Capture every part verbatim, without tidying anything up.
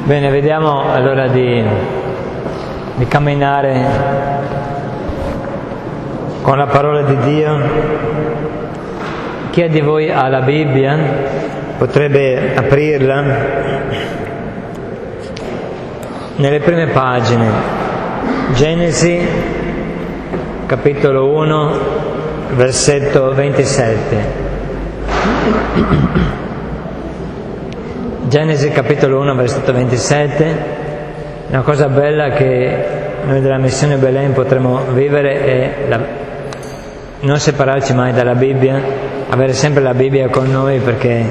Bene, vediamo allora di, di camminare con la parola di Dio. Chi di voi ha la Bibbia potrebbe aprirla nelle prime pagine. Genesi, capitolo uno, versetto ventisette. Genesi capitolo uno, versetto ventisette. Una cosa bella che noi della missione Belen potremo vivere è la, non separarci mai dalla Bibbia, avere sempre la Bibbia con noi, perché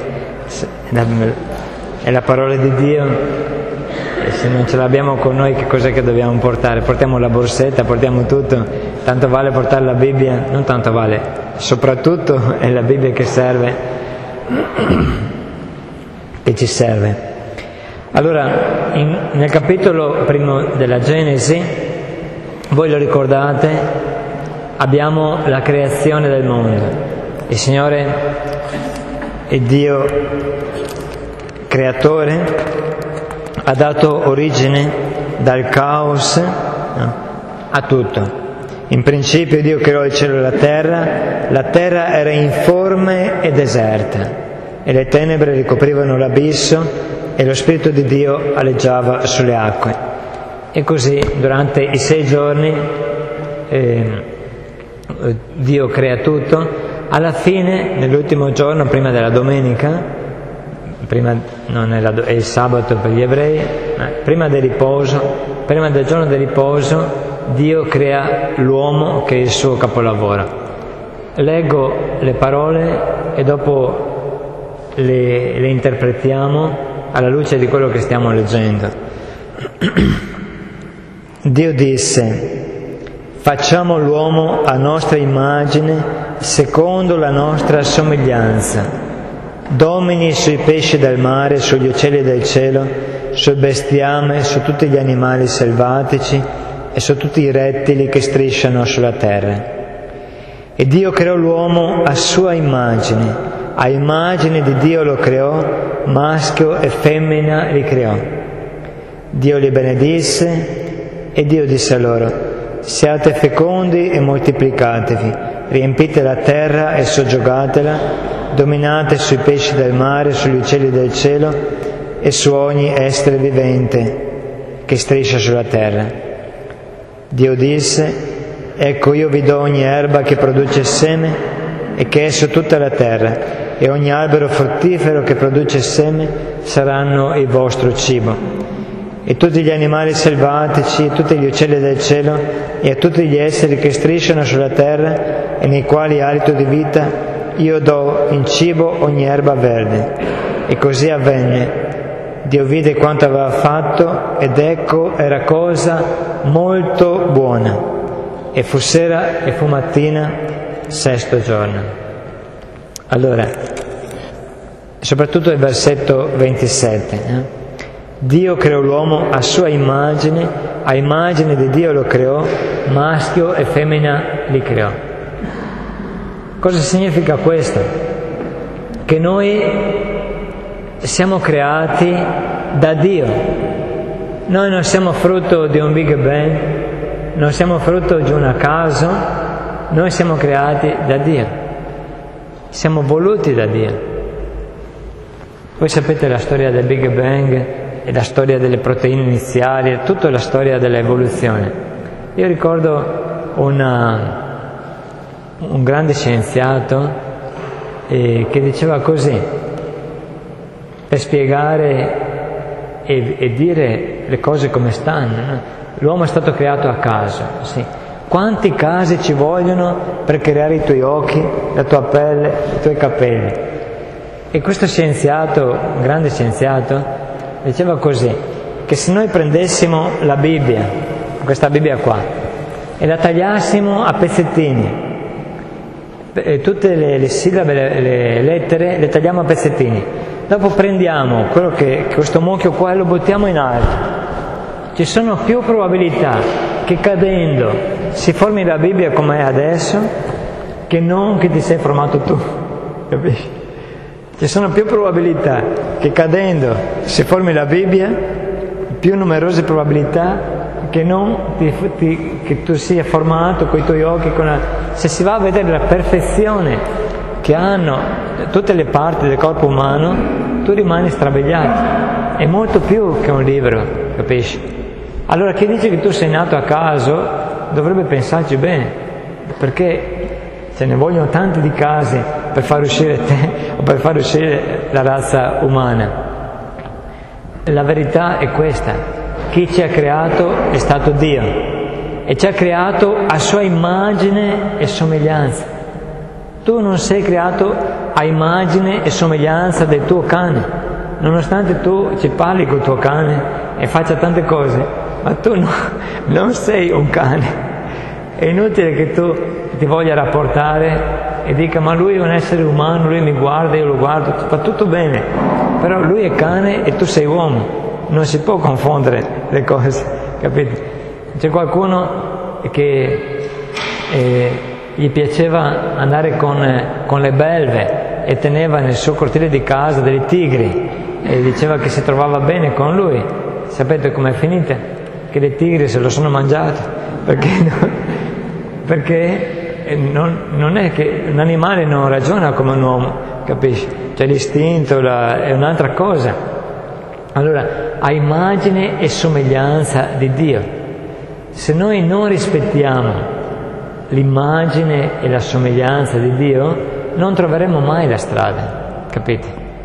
è la parola di Dio, e se non ce l'abbiamo con noi che cos'è che dobbiamo portare? Portiamo la borsetta, portiamo tutto, tanto vale portare la Bibbia, non tanto vale, soprattutto è la Bibbia che serve, che ci serve. Allora, in, nel capitolo primo della Genesi, voi lo ricordate, abbiamo la creazione del mondo. Il Signore è Dio creatore, ha dato origine dal caos no, a tutto. In principio Dio creò il cielo e la terra, la terra era informe e deserta, e le tenebre ricoprivano l'abisso, e lo Spirito di Dio aleggiava sulle acque. E così durante i sei giorni eh, Dio crea tutto. Alla fine, nell'ultimo giorno, prima della domenica, prima non è, la, è il sabato per gli ebrei, ma prima del riposo, prima del giorno del riposo, Dio crea l'uomo che è il suo capolavoro. Leggo le parole e dopo le, le interpretiamo alla luce di quello che stiamo leggendo. Dio disse: facciamo l'uomo a nostra immagine, secondo la nostra somiglianza, domini sui pesci del mare, sugli uccelli del cielo, sul bestiame, su tutti gli animali selvatici e su tutti i rettili che strisciano sulla terra. E Dio creò l'uomo a sua immagine, a immagine di Dio lo creò, maschio e femmina li creò. Dio li benedisse e Dio disse loro: siate fecondi e moltiplicatevi, riempite la terra e soggiogatela, dominate sui pesci del mare, sugli uccelli del cielo e su ogni essere vivente che striscia sulla terra. Dio disse: ecco, io vi do ogni erba che produce seme e che è su tutta la terra, e ogni albero fruttifero che produce seme saranno il vostro cibo. E tutti gli animali selvatici, e tutti gli uccelli del cielo, e a tutti gli esseri che strisciano sulla terra, e nei quali ha alito di vita, io do in cibo ogni erba verde. E così avvenne. Dio vide quanto aveva fatto, ed ecco, era cosa molto buona. E fu sera e fu mattina, sesto giorno. Allora, soprattutto il versetto ventisette. Eh? Dio creò l'uomo a sua immagine, a immagine di Dio lo creò, maschio e femmina li creò. Cosa significa questo? Che noi siamo creati da Dio. Noi non siamo frutto di un Big Bang, non siamo frutto di un caso, noi siamo creati da Dio. Siamo voluti da Dio. Voi sapete la storia del Big Bang e la storia delle proteine iniziali, tutta la storia dell'evoluzione. Io ricordo una, un grande scienziato eh, che diceva così, per spiegare e, e dire le cose come stanno, no? L'uomo è stato creato a caso, sì. Quanti casi ci vogliono per creare i tuoi occhi, la tua pelle, i tuoi capelli? E questo scienziato, un grande scienziato, diceva così, che se noi prendessimo la Bibbia, questa Bibbia qua, e la tagliassimo a pezzettini, e tutte le, le sillabe, le, le lettere, le tagliamo a pezzettini, dopo prendiamo quello che, questo mucchio qua e lo buttiamo in alto, ci sono più probabilità che cadendo si formi la Bibbia come è adesso, che non che ti sei formato tu, capisci? Ci sono più probabilità che cadendo si formi la Bibbia più numerose probabilità che non ti, ti, che tu sia formato con i tuoi occhi, con la, se si va a vedere la perfezione che hanno tutte le parti del corpo umano, tu rimani strabiliato. È molto più che un libro, capisci? Allora chi dice che tu sei nato a caso dovrebbe pensarci bene, perché ce ne vogliono tanti di casi per far uscire te o per far uscire la razza umana. La verità è questa: chi ci ha creato è stato Dio e ci ha creato a sua immagine e somiglianza. Tu non sei creato a immagine e somiglianza del tuo cane, nonostante tu ci parli col tuo cane e faccia tante cose, ma tu no, non sei un cane. È inutile che tu ti voglia rapportare e dica ma lui è un essere umano, lui mi guarda, io lo guardo, fa tutto bene, però lui è cane e tu sei uomo. Non si può confondere le cose, capite? C'è qualcuno che eh, gli piaceva andare con, eh, con le belve e teneva nel suo cortile di casa dei tigri e diceva che si trovava bene con lui. Sapete com'è finita? Che dei tigri se lo sono mangiati, perché, no, perché non, non è che un animale non ragiona come un uomo, capisci? Cioè l'istinto la, è un'altra cosa. Allora, a immagine e somiglianza di Dio. Se noi non rispettiamo l'immagine e la somiglianza di Dio, non troveremo mai la strada, capite?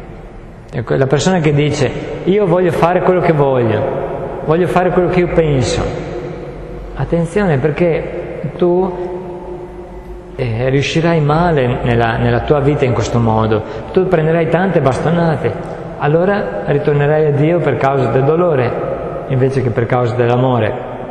La persona che dice io voglio fare quello che voglio, voglio fare quello che io penso, attenzione, perché tu eh, riuscirai male nella, nella tua vita in questo modo, tu prenderai tante bastonate. Allora ritornerai a Dio per causa del dolore invece che per causa dell'amore.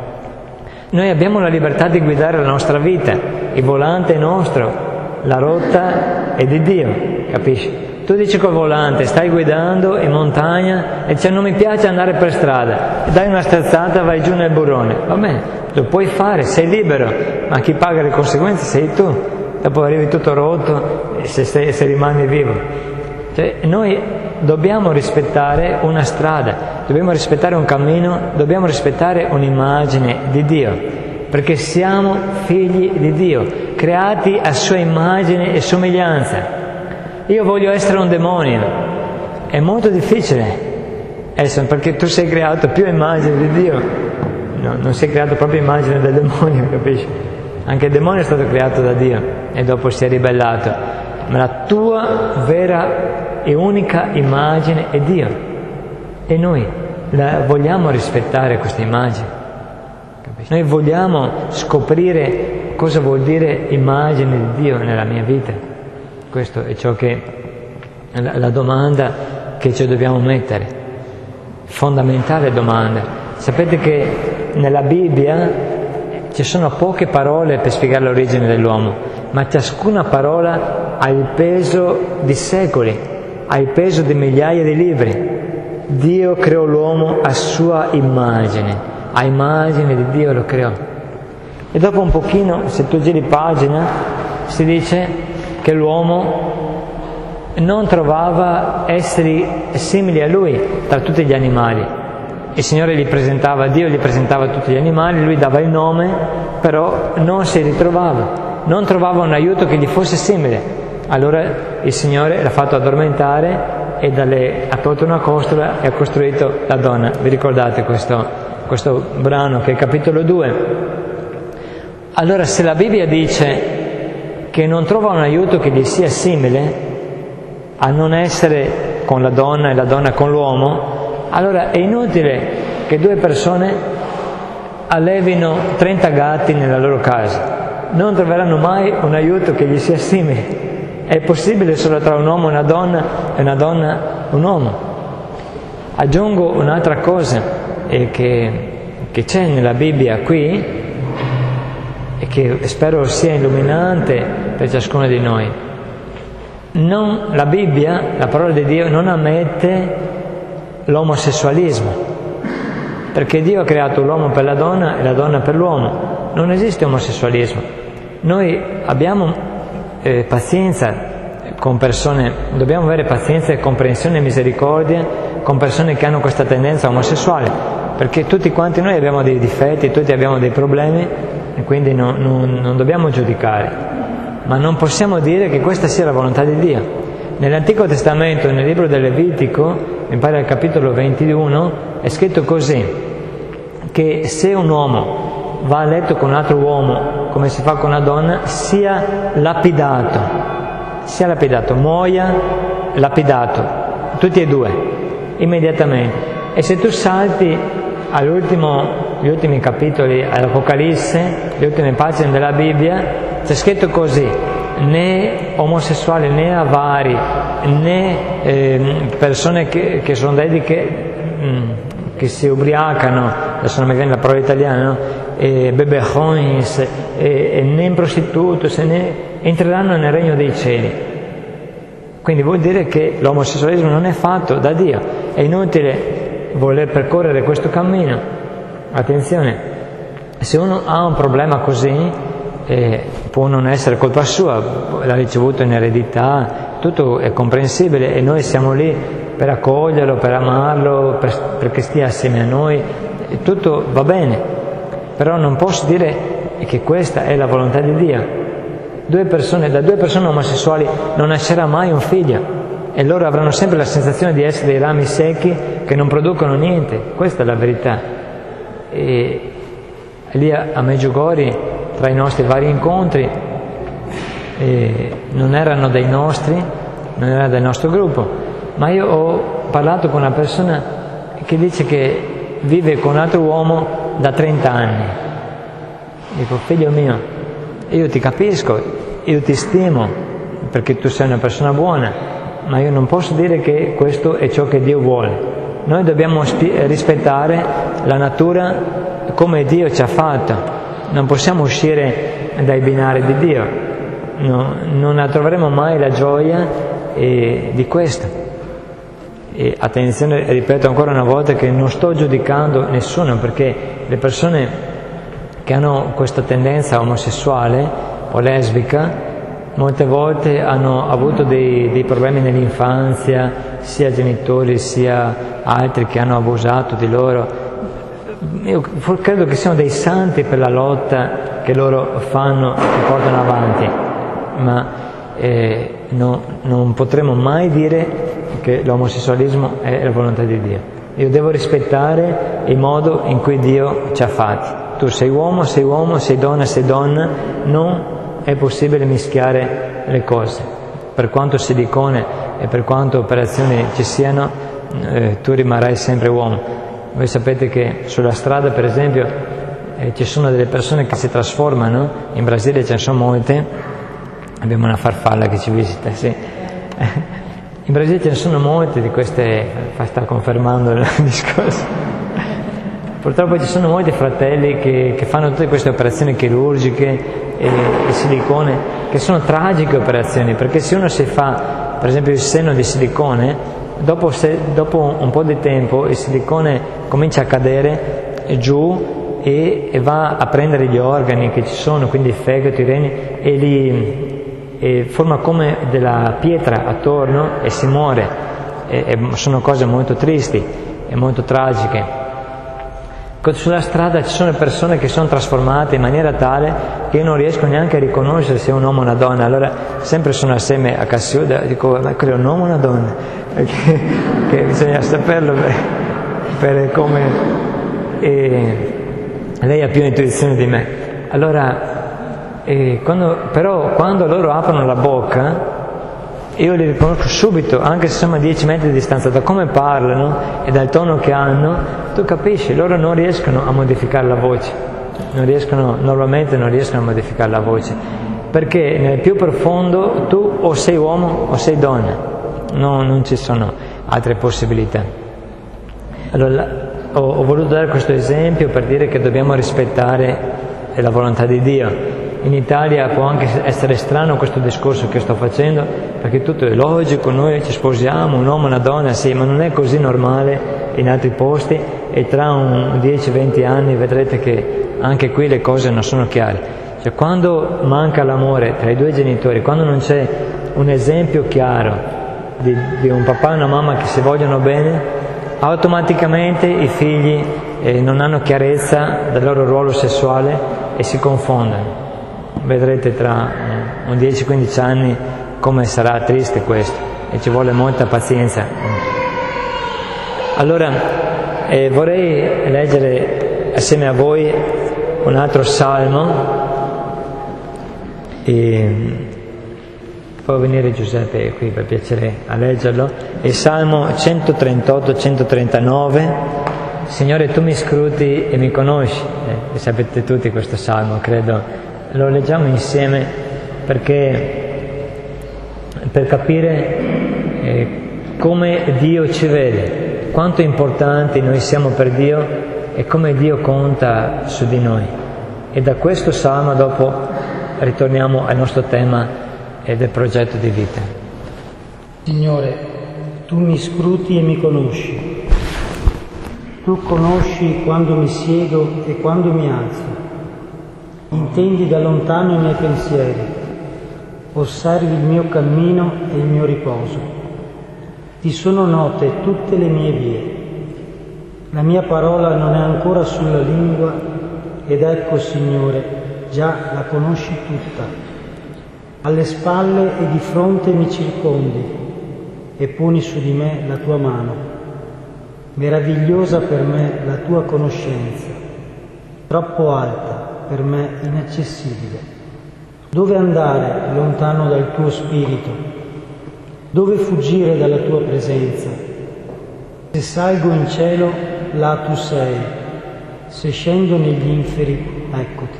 Noi abbiamo la libertà di guidare la nostra vita, il volante è nostro, la rotta è di Dio, capisci? Tu dici col volante, stai guidando in montagna e dici non mi piace andare per strada, dai una sterzata, vai giù nel burrone, va bene, lo puoi fare, sei libero, ma chi paga le conseguenze sei tu, dopo arrivi tutto rotto se, se, se rimani vivo. Cioè, noi dobbiamo rispettare una strada, dobbiamo rispettare un cammino, dobbiamo rispettare un'immagine di Dio, perché siamo figli di Dio, creati a sua immagine e somiglianza. Io voglio essere un demonio, è molto difficile essere, perché tu sei creato più a immagine di Dio, no, non sei creato proprio a immagine del demonio, capisci? Anche il demonio è stato creato da Dio e dopo si è ribellato, ma la tua vera e unica immagine è Dio e noi la vogliamo rispettare questa immagine, capisci? Noi vogliamo scoprire cosa vuol dire immagine di Dio nella mia vita. Questo è ciò che la, la domanda che ci dobbiamo mettere, fondamentale domanda. Sapete che nella Bibbia ci sono poche parole per spiegare l'origine dell'uomo, ma ciascuna parola ha il peso di secoli, ha il peso di migliaia di libri. Dio creò l'uomo a sua immagine, a immagine di Dio lo creò. E dopo un pochino, se tu giri pagina, si dice che l'uomo non trovava esseri simili a lui tra tutti gli animali. Il Signore gli presentava, Dio gli presentava tutti gli animali, lui dava il nome, però non si ritrovava, non trovava un aiuto che gli fosse simile. Allora il Signore l'ha fatto addormentare e dalle, ha tolto una costola e ha costruito la donna. Vi ricordate questo, questo brano che è capitolo due? Allora se la Bibbia dice che non trova un aiuto che gli sia simile a non essere con la donna e la donna con l'uomo, allora è inutile che due persone allevino trenta gatti nella loro casa, non troveranno mai un aiuto che gli sia simile. È possibile solo tra un uomo e una donna e una donna un uomo. Aggiungo un'altra cosa eh, che, che c'è nella Bibbia qui e che spero sia illuminante per ciascuno di noi. Non, la Bibbia, la parola di Dio, non ammette l'omosessualismo, perché Dio ha creato l'uomo per la donna e la donna per l'uomo. Non esiste omosessualismo. Noi abbiamo eh, pazienza con persone, dobbiamo avere pazienza e comprensione e misericordia con persone che hanno questa tendenza omosessuale, perché tutti quanti noi abbiamo dei difetti, tutti abbiamo dei problemi e quindi non, non, non dobbiamo giudicare, ma non possiamo dire che questa sia la volontà di Dio. Nell'Antico Testamento, nel libro del Levitico, mi pare al capitolo ventuno, è scritto così, che se un uomo va a letto con un altro uomo, come si fa con una donna, sia lapidato, sia lapidato, muoia lapidato, tutti e due, immediatamente. E se tu salti all'ultimo, gli ultimi capitoli all'Apocalisse, le ultime pagine della Bibbia, c'è scritto così: né omosessuali, né avari, né eh, persone che, che sono dediche, mh, che si ubriacano, adesso non mi viene la parola italiana, no? E bebejoins, e, e né prostitutos, né entreranno nel regno dei cieli. Quindi vuol dire che l'omosessualismo non è fatto da Dio. È inutile voler percorrere questo cammino. Attenzione, se uno ha un problema così, eh, può non essere colpa sua, l'ha ricevuto in eredità, tutto è comprensibile e noi siamo lì per accoglierlo, per amarlo, per, perché stia assieme a noi, tutto va bene, però non posso dire che questa è la volontà di Dio. Due persone, da due persone omosessuali non nascerà mai un figlio e loro avranno sempre la sensazione di essere dei rami secchi che non producono niente. Questa è la verità. E lì a Medjugorje, tra i nostri vari incontri, eh, non erano dei nostri, non era del nostro gruppo, ma io ho parlato con una persona che dice che vive con un altro uomo da trenta anni. Dico: figlio mio, io ti capisco, io ti stimo perché tu sei una persona buona, ma io non posso dire che questo è ciò che Dio vuole. Noi dobbiamo rispettare la natura come Dio ci ha fatto, non possiamo uscire dai binari di Dio, no, non troveremo mai la gioia eh, di questo. E attenzione, ripeto ancora una volta che non sto giudicando nessuno, perché le persone che hanno questa tendenza omosessuale o lesbica molte volte hanno avuto dei, dei problemi nell'infanzia, sia genitori sia altri che hanno abusato di loro. Io credo che siano dei santi per la lotta che loro fanno e portano avanti, ma eh, no, non potremo mai dire che l'omosessualismo è la volontà di Dio. Io devo rispettare il modo in cui Dio ci ha fatti. Tu sei uomo, sei uomo, sei donna, sei donna, non è possibile mischiare le cose. Per quanto silicone e per quanto operazioni ci siano, eh, tu rimarrai sempre uomo. Voi sapete che sulla strada, per esempio, eh, ci sono delle persone che si trasformano, in Brasile ce ne sono molte, abbiamo una farfalla che ci visita, sì. In Brasile ce ne sono molte di queste, sta confermando il discorso. Purtroppo ci sono molti fratelli che, che fanno tutte queste operazioni chirurgiche e, e silicone, che sono tragiche operazioni, perché se uno si fa, per esempio, il seno di silicone, dopo, se, dopo un po' di tempo il silicone comincia a cadere giù e, e va a prendere gli organi che ci sono, quindi il fegato, i reni, e li e forma come della pietra attorno e si muore. E, e sono cose molto tristi e molto tragiche. Sulla strada ci sono persone che sono trasformate in maniera tale che io non riesco neanche a riconoscere se è un uomo o una donna. Allora sempre sono assieme a Cassiuda, dico: ma quello è un uomo o una donna? Perché che bisogna saperlo per, per come e lei ha più intuizione di me. Allora e quando, però quando loro aprono la bocca io li riconosco subito, anche se siamo a dieci metri di distanza, da come parlano e dal tono che hanno, tu capisci, loro non riescono a modificare la voce, non riescono, normalmente non riescono a modificare la voce, perché nel più profondo tu o sei uomo o sei donna, no, non ci sono altre possibilità. Allora ho, ho voluto dare questo esempio per dire che dobbiamo rispettare la volontà di Dio. In Italia può anche essere strano questo discorso che sto facendo, perché tutto è logico, noi ci sposiamo, un uomo e una donna, sì, ma non è così normale in altri posti e tra un dieci venti anni vedrete che anche qui le cose non sono chiare. Cioè, quando manca l'amore tra i due genitori, quando non c'è un esempio chiaro di, di un papà e una mamma che si vogliono bene, automaticamente i figli eh, non hanno chiarezza del loro ruolo sessuale e si confondono. Vedrete tra eh, un dieci quindici anni come sarà triste questo, e ci vuole molta pazienza. Allora eh, vorrei leggere assieme a voi un altro salmo, e può venire Giuseppe qui per piacere a leggerlo. È il Salmo centotrentotto centotrentanove. Signore, tu mi scruti e mi conosci. Eh, sapete tutti questo salmo, credo. Lo leggiamo insieme perché per capire eh, come Dio ci vede, quanto importanti noi siamo per Dio e come Dio conta su di noi. E da questo salmo dopo ritorniamo al nostro tema eh, del progetto di vita. Signore, tu mi scruti e mi conosci. Tu conosci quando mi siedo e quando mi alzo. Intendi da lontano i miei pensieri. Osservi il mio cammino e il mio riposo. Ti sono note tutte le mie vie. La mia parola non è ancora sulla lingua ed ecco, Signore, già la conosci tutta. Alle spalle e di fronte mi circondi e poni su di me la tua mano. Meravigliosa per me la tua conoscenza, troppo alta, per me inaccessibile. Dove andare lontano dal tuo spirito? Dove fuggire dalla tua presenza? Se salgo in cielo, là tu sei. Se scendo negli inferi, eccoti.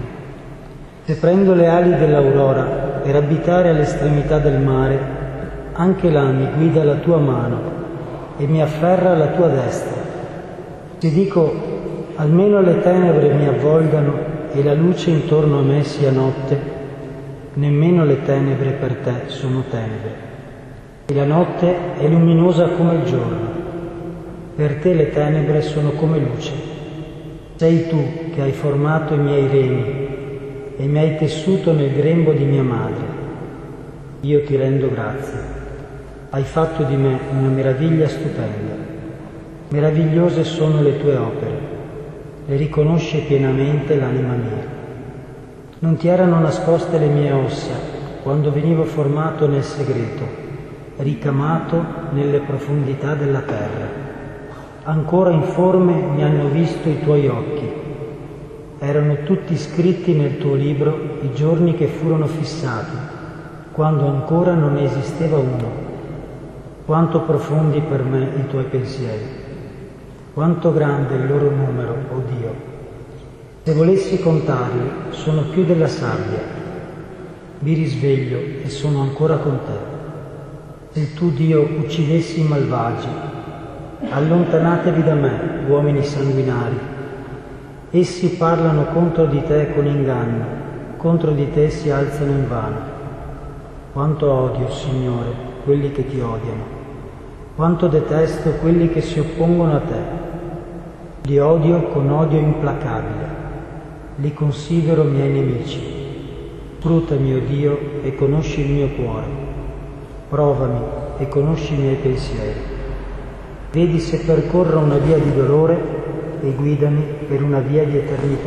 Se prendo le ali dell'aurora per abitare all'estremità del mare, anche là mi guida la tua mano e mi afferra la tua destra. Ti dico, almeno le tenebre mi avvolgano e la luce intorno a me sia notte, nemmeno le tenebre per te sono tenebre. E la notte è luminosa come il giorno. Per te le tenebre sono come luce. Sei tu che hai formato i miei reni e mi hai tessuto nel grembo di mia madre. Io ti rendo grazie. Hai fatto di me una meraviglia stupenda. Meravigliose sono le tue opere, le riconosce pienamente l'anima mia. Non ti erano nascoste le mie ossa quando venivo formato nel segreto, ricamato nelle profondità della terra. Ancora informe mi hanno visto i tuoi occhi. Erano tutti scritti nel tuo libro i giorni che furono fissati, quando ancora non ne esisteva uno. Quanto profondi per me i tuoi pensieri, quanto grande il loro numero, o oh Dio. Se volessi contarli, sono più della sabbia. Mi risveglio e sono ancora con te. Se tu, Dio, uccidessi i malvagi, allontanatevi da me, uomini sanguinari. Essi parlano contro di te con inganno, contro di te si alzano invano. Quanto odio, Signore, quelli che ti odiano. Quanto detesto quelli che si oppongono a te. Li odio con odio implacabile. Li considero miei nemici. Scrutami, o Dio, e conosci il mio cuore. Provami e conosci i miei pensieri. Vedi se percorro una via di dolore e guidami per una via di eternità.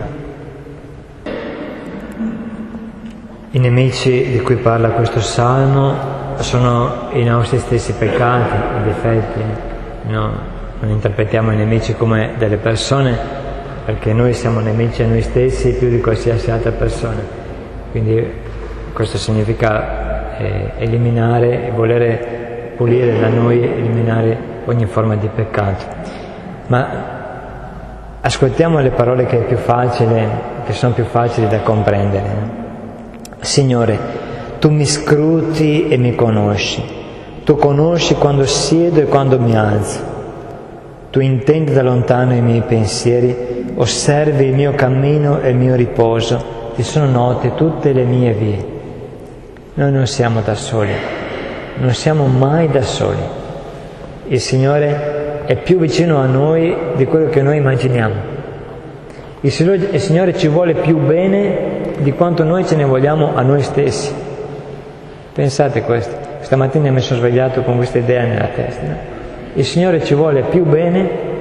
I nemici di cui parla questo salmo sono i nostri stessi peccati, i difetti. No, non interpretiamo i nemici come delle persone, perché noi siamo nemici a noi stessi più di qualsiasi altra persona. Quindi questo significa eh, eliminare e volere pulire da noi, eliminare ogni forma di peccato. Ma ascoltiamo le parole che, è più facile, che sono più facili da comprendere. Signore, tu mi scruti e mi conosci. Tu conosci quando siedo e quando mi alzo. Tu intendi da lontano i miei pensieri, osservi il mio cammino e il mio riposo. Ti sono note tutte le mie vie. Noi non siamo da soli, non siamo mai da soli. Il Signore è più vicino a noi di quello che noi immaginiamo. Il Signore, il Signore ci vuole più bene di quanto noi ce ne vogliamo a noi stessi. Pensate questo. Stamattina mi sono svegliato con questa idea nella testa. Il Signore ci vuole più bene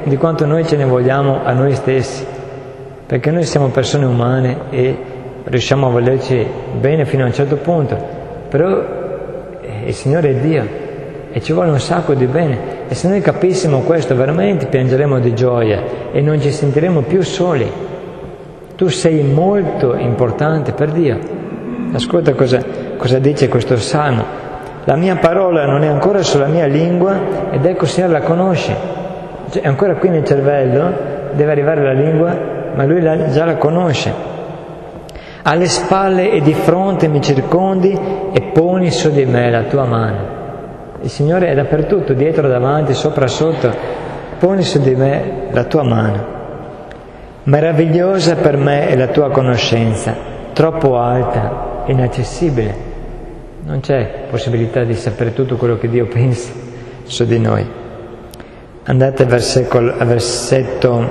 di quanto noi ce ne vogliamo a noi stessi, perché noi siamo persone umane e riusciamo a volerci bene fino a un certo punto, però il Signore è Dio e ci vuole un sacco di bene, e se noi capissimo questo veramente piangeremo di gioia e non ci sentiremo più soli. Tu sei molto importante per Dio. Ascolta cosa, cosa dice questo salmo: la mia parola non è ancora sulla mia lingua ed ecco il Signore la conosce. Cioè, è ancora qui nel cervello, deve arrivare la lingua, ma Lui la, già la conosce. Alle spalle e di fronte mi circondi e poni su di me la tua mano. Il Signore è dappertutto, dietro, davanti, sopra, sotto. Poni su di me la tua mano. Meravigliosa per me è la tua conoscenza, troppo alta, inaccessibile. Non c'è possibilità di sapere tutto quello che Dio pensa su di noi. Andate al versetto, versetto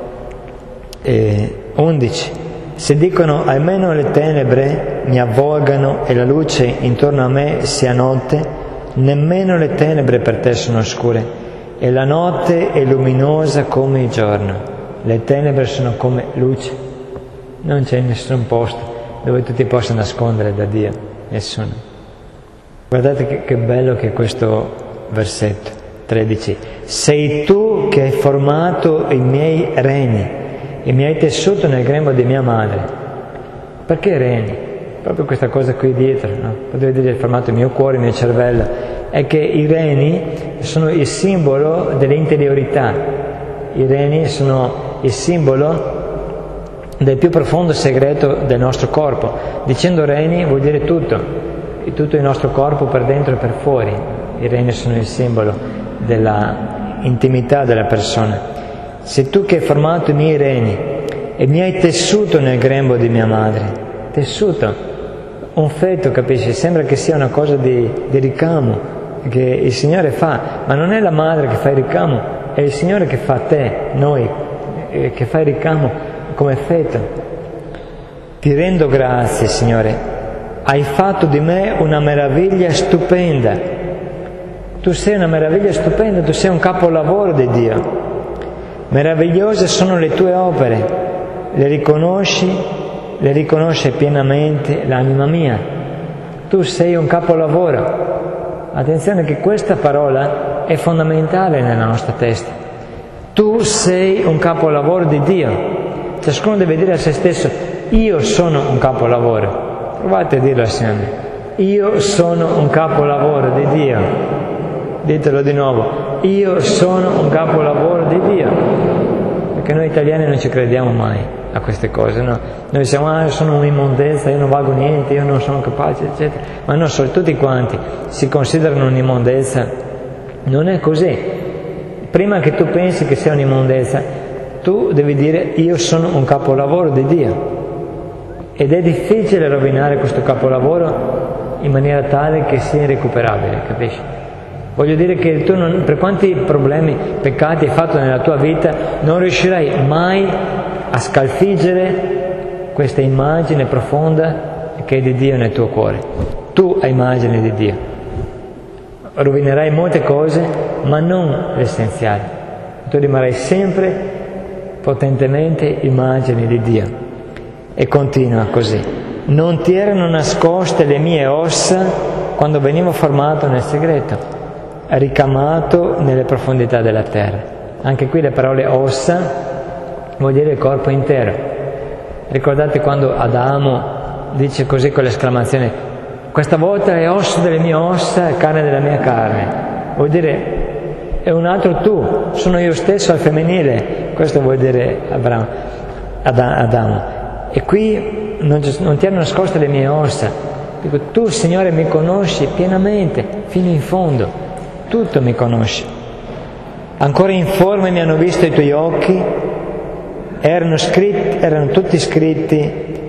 eh, undici. Se dicono almeno le tenebre mi avvolgano e la luce intorno a me sia notte, nemmeno le tenebre per te sono oscure e la notte è luminosa come il giorno. Le tenebre sono come luce, non c'è nessun posto dove tu ti possa nascondere da Dio, nessuno. Guardate che, che bello che è questo versetto tredici. Sei tu che hai formato i miei reni e mi hai tessuto nel grembo di mia madre. Perché reni? Proprio questa cosa qui dietro, no? Potevi dire hai formato il mio cuore, il mio cervello. È che i reni sono il simbolo dell'interiorità. I reni sono il simbolo del più profondo segreto del nostro corpo. Dicendo reni vuol dire tutto, tutto il nostro corpo per dentro e per fuori. I reni sono il simbolo della intimità della persona. Sei tu che hai formato i miei reni e mi hai tessuto nel grembo di mia madre. Tessuto, un feto, capisci? Sembra che sia una cosa di, di ricamo che il Signore fa, ma non è la madre che fa il ricamo, è il Signore che fa te, noi, eh, che fa il ricamo come feto. Ti rendo grazie, Signore, hai fatto di me una meraviglia stupenda. Tu sei una meraviglia stupenda, tu sei un capolavoro di Dio. Meravigliose sono le tue opere, le riconosci, le riconosce pienamente l'anima mia. Tu sei un capolavoro. Attenzione che questa parola è fondamentale nella nostra testa. Tu sei un capolavoro di Dio. Ciascuno deve dire a se stesso: io sono un capolavoro. Provate a dirlo assieme: io sono un capolavoro di Dio. Ditelo di nuovo: io sono un capolavoro di Dio. Perché noi italiani non ci crediamo mai a queste cose, no? Noi diciamo: ah, io sono un'immondezza, io non valgo niente, io non sono capace, eccetera. Ma no, solo tutti quanti si considerano un'immondezza. Non è così. Prima che tu pensi che sia un'immondezza, tu devi dire: io sono un capolavoro di Dio. Ed è difficile rovinare questo capolavoro in maniera tale che sia irrecuperabile, capisci? Voglio dire che tu, non, per quanti problemi, peccati hai fatto nella tua vita, non riuscirai mai a scalfiggere questa immagine profonda che è di Dio nel tuo cuore. Tu hai immagine di Dio. Rovinerai molte cose, ma non l'essenziale. Tu rimarrai sempre potentemente immagine di Dio. E continua così: non ti erano nascoste le mie ossa quando venivo formato nel segreto, ricamato nelle profondità della terra. Anche qui le parole ossa vuol dire il corpo intero. Ricordate quando Adamo dice così con l'esclamazione: questa volta è osso delle mie ossa e carne della mia carne. Vuol dire è un altro tu, sono io stesso al femminile. Questo vuol dire Abramo, Adamo. E qui non, non ti hanno nascoste le mie ossa. Dico, tu Signore mi conosci pienamente, fino in fondo, tutto mi conosci. Ancora informe mi hanno visto i tuoi occhi, erano scritti, erano tutti scritti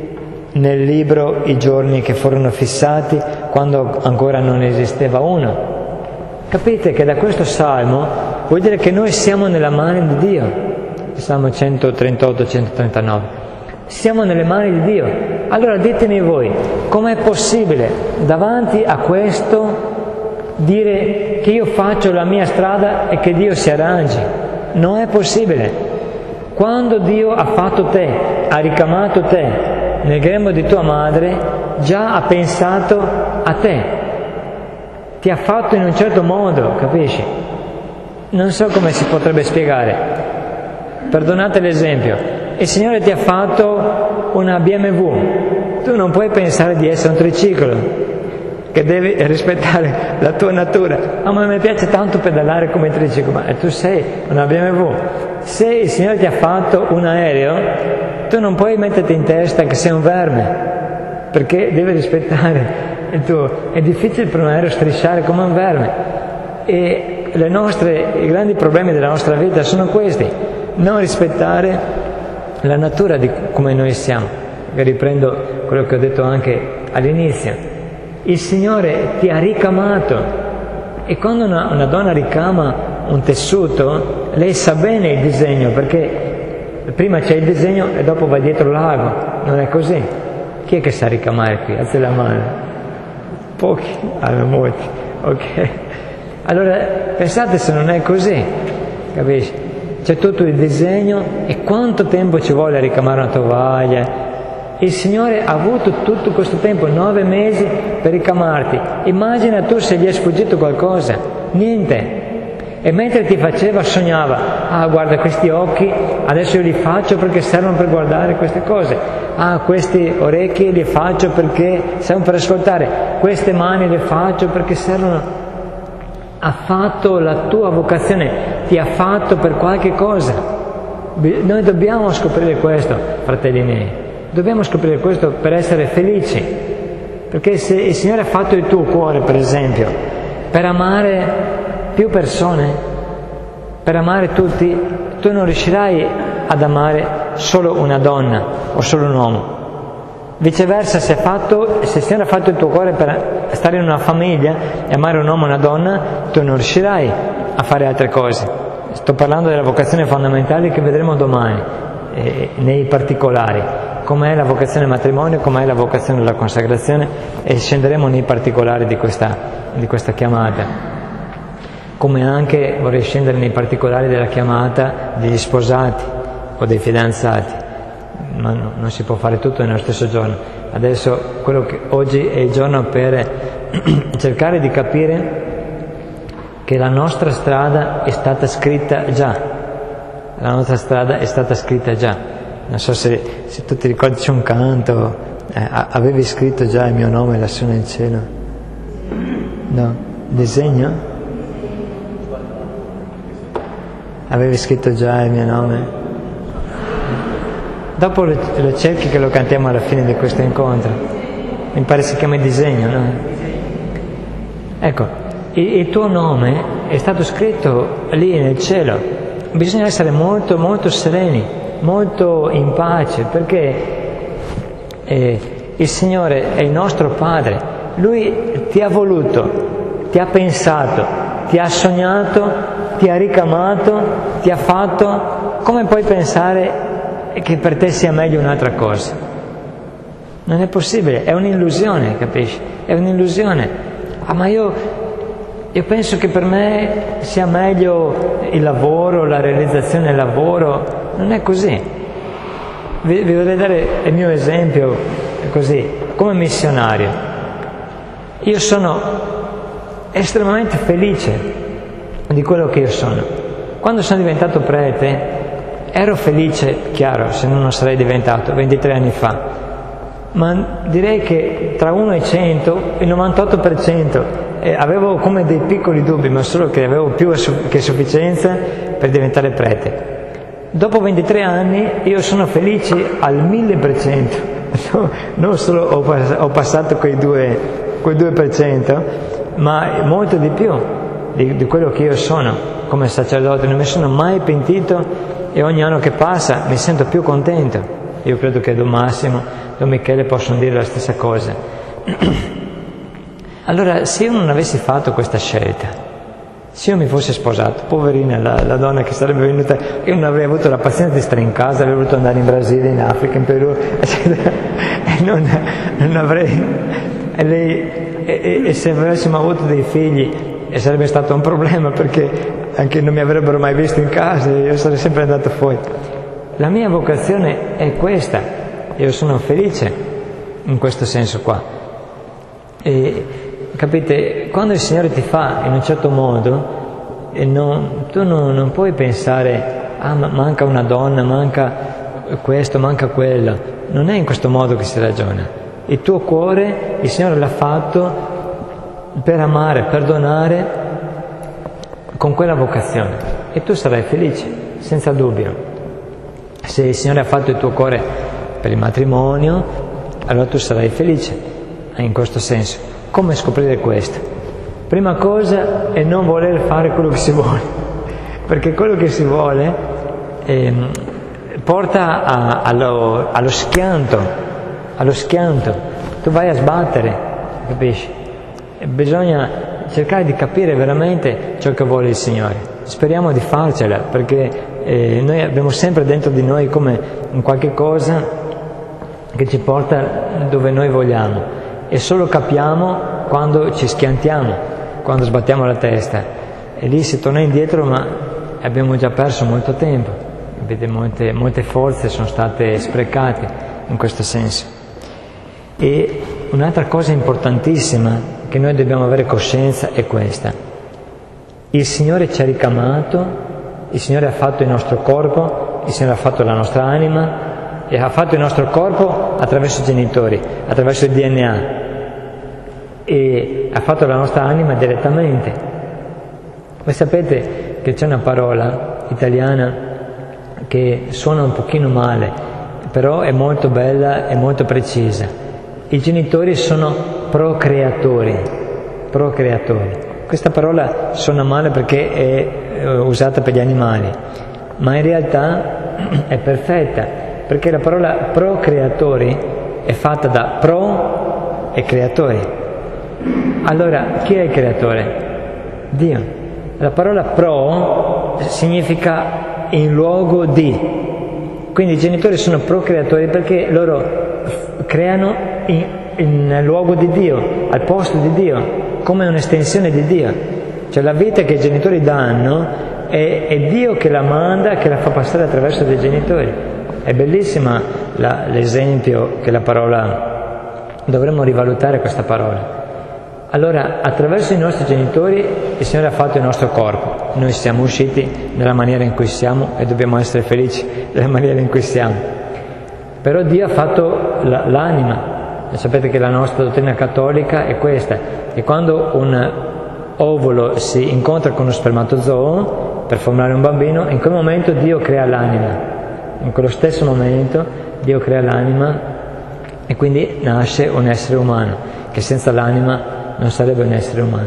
nel libro i giorni che furono fissati quando ancora non esisteva uno. Capite che da questo salmo vuol dire che noi siamo nella mano di Dio. Il Salmo centotrentotto centotrentanove. Siamo nelle mani di Dio. Allora ditemi voi, com'è possibile davanti a questo dire che io faccio la mia strada e che Dio si arrangi? Non è possibile. Quando Dio ha fatto te, ha ricamato te nel grembo di tua madre, già ha pensato a te, ti ha fatto in un certo modo, capisci? Non so come si potrebbe spiegare. Perdonate l'esempio. Il Signore ti ha fatto una B M W, tu non puoi pensare di essere un triciclo, che devi rispettare la tua natura. Ah, ma mi piace tanto pedalare come triciclo, ma tu sei una B M W. Se il Signore ti ha fatto un aereo, tu non puoi metterti in testa che sei un verme, perché devi rispettare il tuo... È difficile per un aereo strisciare come un verme. E le nostre, i grandi problemi della nostra vita sono questi: non rispettare la natura di come noi siamo. E riprendo quello che ho detto anche all'inizio. Il Signore ti ha ricamato, e quando una, una donna ricama un tessuto, lei sa bene il disegno, perché prima c'è il disegno e dopo va dietro l'ago. Non è così? Chi è che sa ricamare qui? Alzi la mano. Pochi? Allora, molti. Ok. Allora, pensate se non è così, capisci? C'è tutto il disegno, e quanto tempo ci vuole a ricamare una tovaglia? Il Signore ha avuto tutto questo tempo, nove mesi per ricamarti. Immagina tu se gli è sfuggito qualcosa. Niente. E mentre ti faceva, sognava: ah, guarda questi occhi, adesso io li faccio perché servono per guardare queste cose. Ah, questi orecchi li faccio perché servono per ascoltare. Queste mani le faccio perché servono... Ha fatto la tua vocazione, ti ha fatto per qualche cosa. Noi dobbiamo scoprire questo, fratelli miei. Dobbiamo scoprire questo per essere felici. Perché se il Signore ha fatto il tuo cuore, per esempio, per amare più persone, per amare tutti, tu non riuscirai ad amare solo una donna o solo un uomo. Viceversa, se, fatto, se il Signore ha fatto il tuo cuore per stare in una famiglia e amare un uomo e una donna, tu non riuscirai a fare altre cose. Sto parlando della vocazione fondamentale che vedremo domani, eh, nei particolari. Com'è la vocazione del matrimonio, com'è la vocazione della consacrazione, e scenderemo nei particolari di questa, di questa chiamata. Come anche vorrei scendere nei particolari della chiamata degli sposati o dei fidanzati. Ma no, non si può fare tutto nello stesso giorno. Adesso quello che oggi è il giorno per cercare di capire che la nostra strada è stata scritta già. La nostra strada è stata scritta già. Non so se, se tu ti ricordi, c'è un canto, eh, avevi scritto già il mio nome lassù nel cielo. No? Disegno? Avevi scritto già il mio nome? Dopo lo, lo cerchi, che lo cantiamo alla fine di questo incontro. Mi pare si chiama disegno, no? Ecco, il, il tuo nome è stato scritto lì nel cielo. Bisogna essere molto, molto sereni, molto in pace, perché eh, il Signore è il nostro Padre. Lui ti ha voluto, ti ha pensato, ti ha sognato, ti ha ricamato, ti ha fatto. Come puoi pensare che per te sia meglio un'altra cosa? Non è possibile, è un'illusione, capisci? È un'illusione. Ah, ma io, io penso che per me sia meglio il lavoro, la realizzazione del lavoro. Non è così. Vi, vi vorrei dare il mio esempio così, come missionario. Io sono estremamente felice di quello che io sono. Quando sono diventato prete, ero felice, chiaro, se no non sarei diventato, ventitré anni fa, ma direi che tra uno e cento, il novantotto per cento, eh, avevo come dei piccoli dubbi, ma solo che avevo più che sufficienza per diventare prete. Dopo ventitré anni io sono felice al mille per cento, no, non solo ho, pass- ho passato quei due, quei due per cento, ma molto di più di, di quello che io sono come sacerdote. Non mi sono mai pentito, e ogni anno che passa mi sento più contento. Io credo che Don Massimo, Don Michele possono dire la stessa cosa. Allora, se io non avessi fatto questa scelta, se io mi fossi sposato, poverina la, la donna che sarebbe venuta, io non avrei avuto la pazienza di stare in casa, avrei voluto andare in Brasile, in Africa, in Perù, eccetera, e non, non avrei... E, lei, e, e, e se avessimo avuto dei figli, e sarebbe stato un problema, perché anche non mi avrebbero mai visto in casa e io sarei sempre andato fuori. La mia vocazione è questa, io sono felice in questo senso qua. E capite, quando il Signore ti fa in un certo modo, e non, tu non, non puoi pensare, ah, ma manca una donna, manca questo, manca quello. Non è in questo modo che si ragiona. Il tuo cuore, il Signore l'ha fatto per amare, perdonare con quella vocazione, e tu sarai felice, senza dubbio. Se il Signore ha fatto il tuo cuore per il matrimonio, allora tu sarai felice in questo senso. Come scoprire questo? Prima cosa è non voler fare quello che si vuole, perché quello che si vuole eh, porta a, allo, allo schianto, allo schianto. Tu vai a sbattere, capisci? E bisogna cercare di capire veramente ciò che vuole il Signore. Speriamo di farcela, perché eh, noi abbiamo sempre dentro di noi come un qualche cosa che ci porta dove noi vogliamo, e solo capiamo quando ci schiantiamo, quando sbattiamo la testa, e lì si torna indietro, ma abbiamo già perso molto tempo. Vedete, molte, molte forze sono state sprecate in questo senso. E un'altra cosa importantissima che noi dobbiamo avere coscienza è questa: il Signore ci ha ricamato, il Signore ha fatto il nostro corpo, il Signore ha fatto la nostra anima, e ha fatto il nostro corpo attraverso i genitori, attraverso il D N A, e ha fatto la nostra anima direttamente. Voi sapete che c'è una parola italiana che suona un pochino male, però è molto bella e molto precisa. I genitori sono procreatori, procreatori. Questa parola suona male perché è usata per gli animali, ma in realtà è perfetta, perché la parola procreatori è fatta da pro e creatori. Allora, chi è il creatore? Dio. La parola pro significa in luogo di. Quindi i genitori sono procreatori perché loro creano in, in, nel luogo di Dio, al posto di Dio, come un'estensione di Dio. Cioè la vita che i genitori danno è, è Dio che la manda, che la fa passare attraverso dei genitori. È bellissima la, l'esempio che la parola, dovremmo rivalutare questa parola. Allora, attraverso i nostri genitori il Signore ha fatto il nostro corpo. Noi siamo usciti nella maniera in cui siamo e dobbiamo essere felici della maniera in cui siamo. Però Dio ha fatto la, l'anima. E sapete che la nostra dottrina cattolica è questa, che quando un ovolo si incontra con uno spermatozoo per formare un bambino, in quel momento Dio crea l'anima. In quello stesso momento Dio crea l'anima e quindi nasce un essere umano, che senza l'anima non sarebbe un essere umano.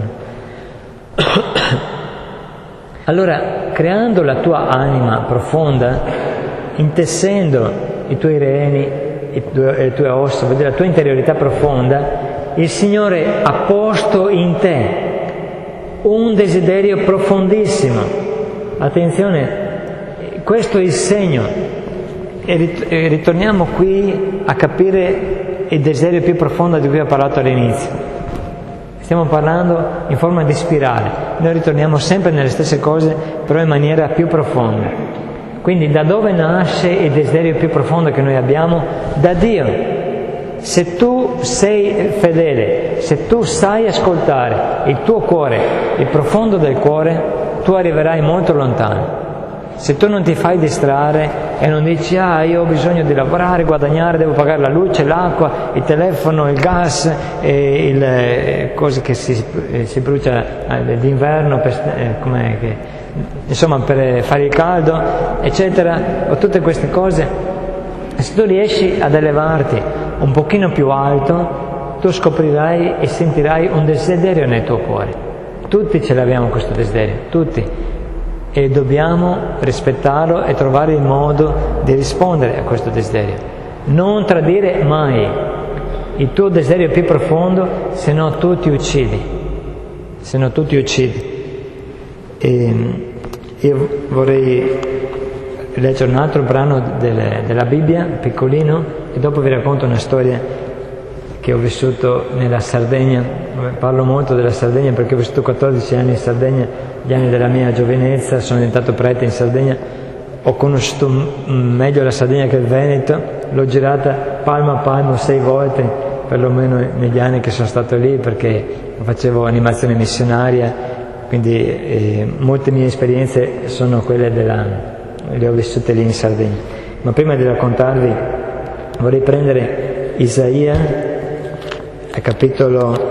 Allora, creando la tua anima profonda, intessendo i tuoi reni, le tue ossa, la tua interiorità profonda, il Signore ha posto in te un desiderio profondissimo. Attenzione, questo è il segno. E ritorniamo qui a capire il desiderio più profondo di cui ho parlato all'inizio. Stiamo parlando in forma di spirale, noi ritorniamo sempre nelle stesse cose, però in maniera più profonda. Quindi da dove nasce il desiderio più profondo che noi abbiamo? Da Dio. Se tu sei fedele, se tu sai ascoltare il tuo cuore, il profondo del cuore, tu arriverai molto lontano. Se tu non ti fai distrarre e non dici ah io ho bisogno di lavorare, guadagnare, devo pagare la luce, l'acqua, il telefono, il gas, e il, eh, cose che si, eh, si brucia eh, d'inverno, per, eh, com'è che, insomma per fare il caldo, eccetera, o tutte queste cose, se tu riesci ad elevarti un pochino più alto, tu scoprirai e sentirai un desiderio nel tuo cuore. Tutti ce l'abbiamo questo desiderio, tutti. E dobbiamo rispettarlo e trovare il modo di rispondere a questo desiderio. Non tradire mai il tuo desiderio più profondo, se no tu ti uccidi. Se no tu ti uccidi. E io vorrei leggere un altro brano delle, della Bibbia, piccolino, e dopo vi racconto una storia che ho vissuto nella Sardegna. Parlo molto della Sardegna perché ho vissuto quattordici anni in Sardegna, gli anni della mia giovinezza, sono diventato prete in Sardegna, ho conosciuto meglio la Sardegna che il Veneto, l'ho girata palmo a palmo sei volte, perlomeno negli anni che sono stato lì, perché facevo animazione missionaria, quindi eh, molte mie esperienze sono quelle della, le ho vissute lì in Sardegna. Ma prima di raccontarvi vorrei prendere Isaia, al capitolo,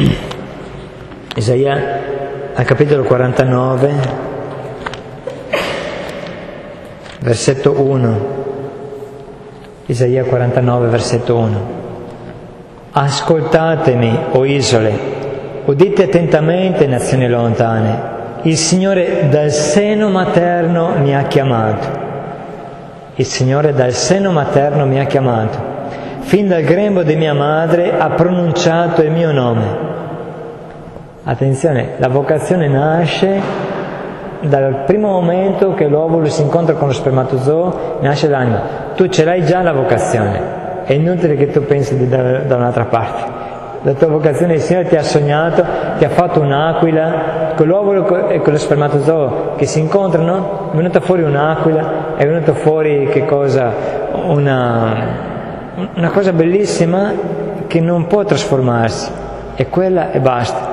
Isaia, al capitolo quarantanove, versetto uno. Isaia quarantanove, versetto uno. Ascoltatemi, o isole, udite attentamente, nazioni lontane. Il Signore dal seno materno mi ha chiamato. Il Signore dal seno materno mi ha chiamato. Fin dal grembo di mia madre ha pronunciato il mio nome. Attenzione, la vocazione nasce dal primo momento che l'ovulo si incontra con lo spermatozoo, nasce l'anima. Tu ce l'hai già la vocazione, è inutile che tu pensi di da, da un'altra parte. La tua vocazione, il Signore ti ha sognato, ti ha fatto un'aquila, con l'ovulo e con lo spermatozoo che si incontrano, è venuta fuori un'aquila, è venuta fuori che cosa? Una... una cosa bellissima che non può trasformarsi, è quella e basta.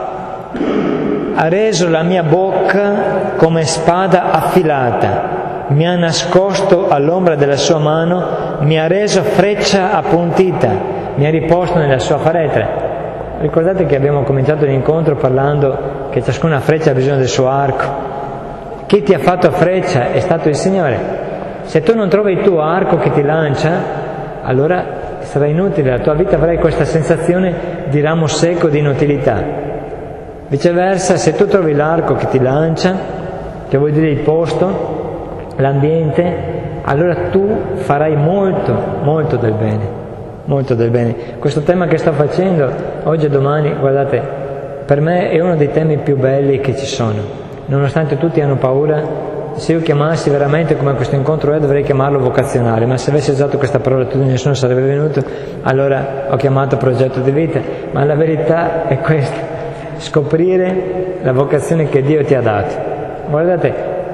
Ha reso la mia bocca come spada affilata, mi ha nascosto all'ombra della sua mano, mi ha reso freccia appuntita, mi ha riposto nella sua faretra. Ricordate che abbiamo cominciato l'incontro parlando che ciascuna freccia ha bisogno del suo arco. Chi ti ha fatto freccia è stato il Signore. Se tu non trovi il tuo arco che ti lancia, allora sarà inutile, la tua vita avrai questa sensazione di ramo secco, di inutilità. Viceversa, se tu trovi l'arco che ti lancia, che vuol dire il posto, l'ambiente, allora tu farai molto, molto del bene, molto del bene. Questo tema che sto facendo oggi e domani, guardate, per me è uno dei temi più belli che ci sono. Nonostante tutti hanno paura, se io chiamassi veramente come questo incontro è, dovrei chiamarlo vocazionale, ma se avessi usato questa parola tu nessuno sarebbe venuto, allora ho chiamato progetto di vita. Ma la verità è questa: scoprire la vocazione che Dio ti ha dato. Guardate,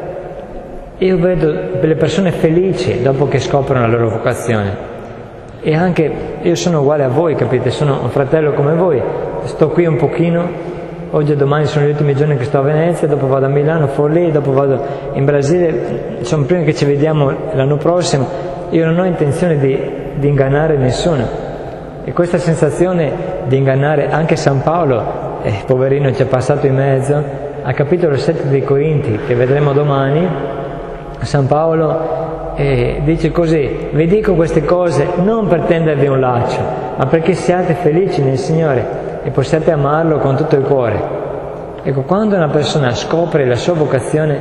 io vedo delle persone felici dopo che scoprono la loro vocazione, e anche io sono uguale a voi, capite? Sono un fratello come voi, sto qui un pochino, oggi e domani sono gli ultimi giorni che sto a Venezia, dopo vado a Milano, Forlì, dopo vado in Brasile, insomma prima che ci vediamo l'anno prossimo. Io non ho intenzione di, di ingannare nessuno, e questa sensazione di ingannare anche San Paolo, eh, poverino, ci è passato in mezzo. Al capitolo sette dei Corinti, che vedremo domani, San Paolo eh, dice così: vi dico queste cose non per tendervi un laccio, ma perché siate felici nel Signore e possiate amarlo con tutto il cuore. Ecco, quando una persona scopre la sua vocazione,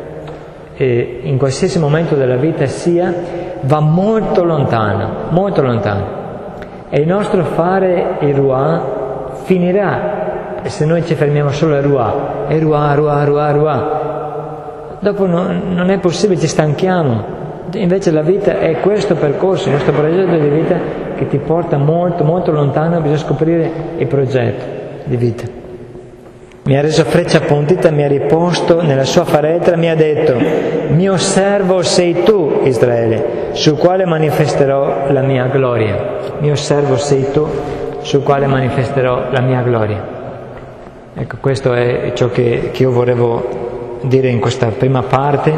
eh, in qualsiasi momento della vita sia, va molto lontano, molto lontano, e il nostro fare il ruà finirà se noi ci fermiamo solo a ruà, e ruà, ruà, ruà, ruà. Dopo no, non è possibile, ci stanchiamo. Invece la vita è questo percorso, questo progetto di vita che ti porta molto, molto lontano. Bisogna scoprire il progetto di vita. Mi ha reso freccia appuntita, mi ha riposto nella sua faretra, mi ha detto: mio servo sei tu, Israele, sul quale manifesterò la mia gloria. Mio servo sei tu, sul quale manifesterò la mia gloria. Ecco, questo è ciò che, che io volevo dire in questa prima parte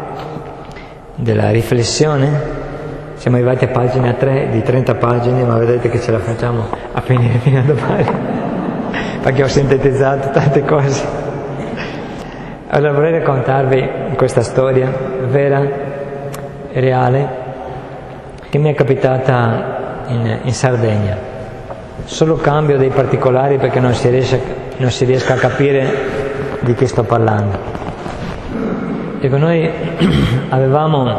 della riflessione. Siamo arrivati a pagina tre di trenta pagine, ma vedete che ce la facciamo a finire fino a domani, perché ho sintetizzato tante cose. Allora vorrei raccontarvi questa storia vera e reale che mi è capitata in, in Sardegna. Solo cambio dei particolari perché non si riesce, non si riesca a capire di che sto parlando. Ecco, noi avevamo,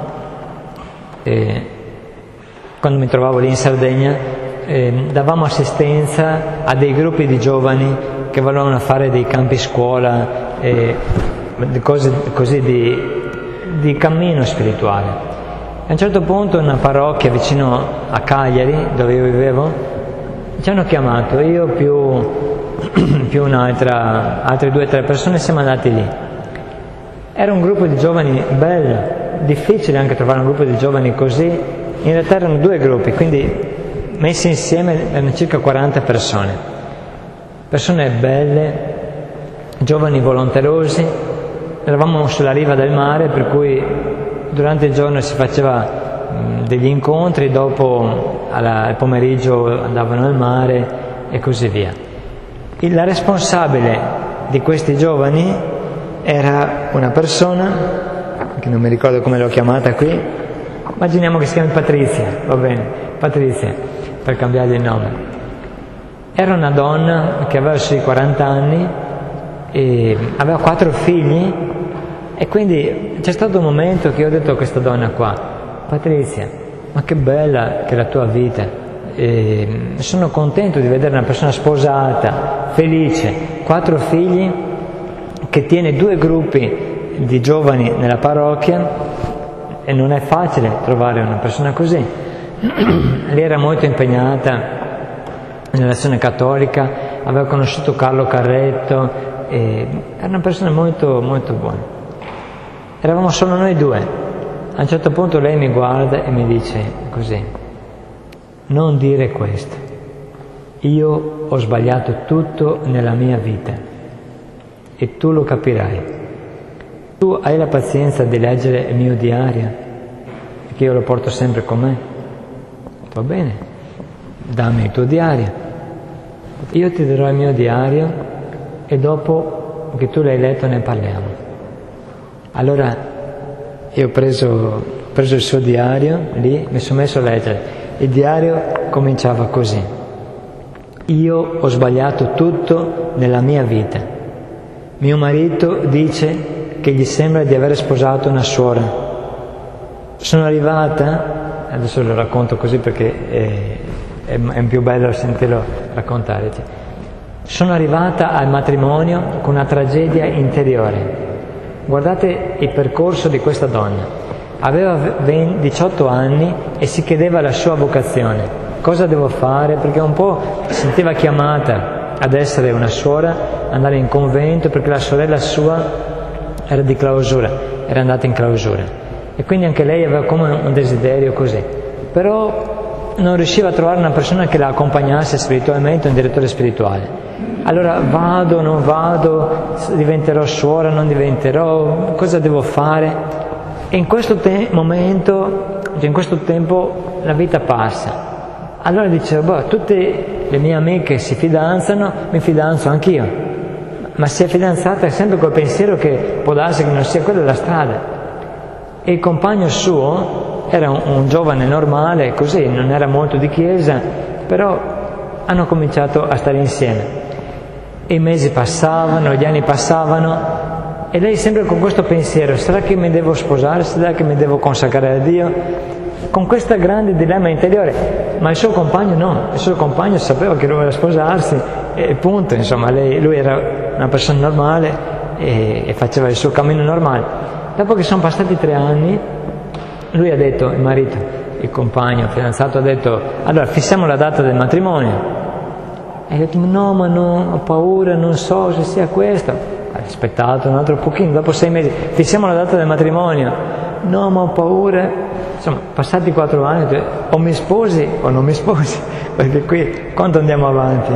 eh, quando mi trovavo lì in Sardegna, eh, davamo assistenza a dei gruppi di giovani che volevano fare dei campi scuola, eh, cose così di, di cammino spirituale. A un certo punto in una parrocchia vicino a Cagliari, dove io vivevo, ci hanno chiamato, io più, più un'altra, altre due o tre persone siamo andati lì. Era un gruppo di giovani bello, difficile anche trovare un gruppo di giovani così, in realtà erano due gruppi, quindi messi insieme erano circa quaranta persone, persone belle, giovani volonterosi. Eravamo sulla riva del mare, per cui durante il giorno si faceva degli incontri, dopo alla, al pomeriggio andavano al mare e così via. La responsabile di questi giovani era una persona, che non mi ricordo come l'ho chiamata qui, immaginiamo che si chiami Patrizia, va bene, Patrizia, per cambiargli il nome. Era una donna che aveva sui quaranta anni e aveva quattro figli, e quindi c'è stato un momento che io ho detto a questa donna qua: Patrizia, ma che bella che è la tua vita, e sono contento di vedere una persona sposata, felice, quattro figli, che tiene due gruppi di giovani nella parrocchia, e non è facile trovare una persona così. Lei era molto impegnata nell'azione cattolica, aveva conosciuto Carlo Carretto, e era una persona molto, molto buona. Eravamo solo noi due. A un certo punto lei mi guarda e mi dice così: non dire questo, io ho sbagliato tutto nella mia vita e tu lo capirai. Tu hai la pazienza di leggere il mio diario, perché io lo porto sempre con me. Va bene, dammi il tuo diario, io ti darò il mio diario e dopo che tu l'hai letto ne parliamo. Allora io ho preso, ho preso il suo diario lì, mi sono messo a leggere. Il diario cominciava così: io ho sbagliato tutto nella mia vita. Mio marito dice che gli sembra di aver sposato una suora. Sono arrivata, adesso lo racconto così perché è, è, è più bello sentirlo raccontare. Sono arrivata al matrimonio con una tragedia interiore. Guardate il percorso di questa donna. Aveva diciotto anni e si chiedeva la sua vocazione. Cosa devo fare? Perché un po' si sentiva chiamata ad essere una suora, andare in convento, perché la sorella sua era di clausura, era andata in clausura. E quindi anche lei aveva come un desiderio così. Però non riusciva a trovare una persona che la accompagnasse spiritualmente, un direttore spirituale. Allora vado, non vado, diventerò suora, non diventerò, cosa devo fare? E in questo te- momento, in questo tempo, la vita passa. Allora dicevo, boh, tutte le mie amiche si fidanzano, mi fidanzo anch'io. Ma si è fidanzata sempre col pensiero che può darsi che non sia quella la strada. E il compagno suo era un, un giovane normale, così, non era molto di chiesa, però hanno cominciato a stare insieme. E i mesi passavano, gli anni passavano, e lei sempre con questo pensiero: sarà che mi devo sposare, sarà che mi devo consacrare a Dio? Con questo grande dilemma interiore. Ma il suo compagno no, il suo compagno sapeva che doveva sposarsi, e punto, insomma, lei, lui era una persona normale e, e faceva il suo cammino normale. Dopo che sono passati tre anni, lui ha detto, il marito, il compagno, il fidanzato, ha detto: allora fissiamo la data del matrimonio. E ho detto: no, ma no, ho paura, non so se sia questo. Ha aspettato un altro pochino, dopo sei mesi, fissiamo la data del matrimonio. No, ma ho paura. Insomma, passati quattro anni, ho detto, o mi sposi o non mi sposi, perché qui quanto andiamo avanti?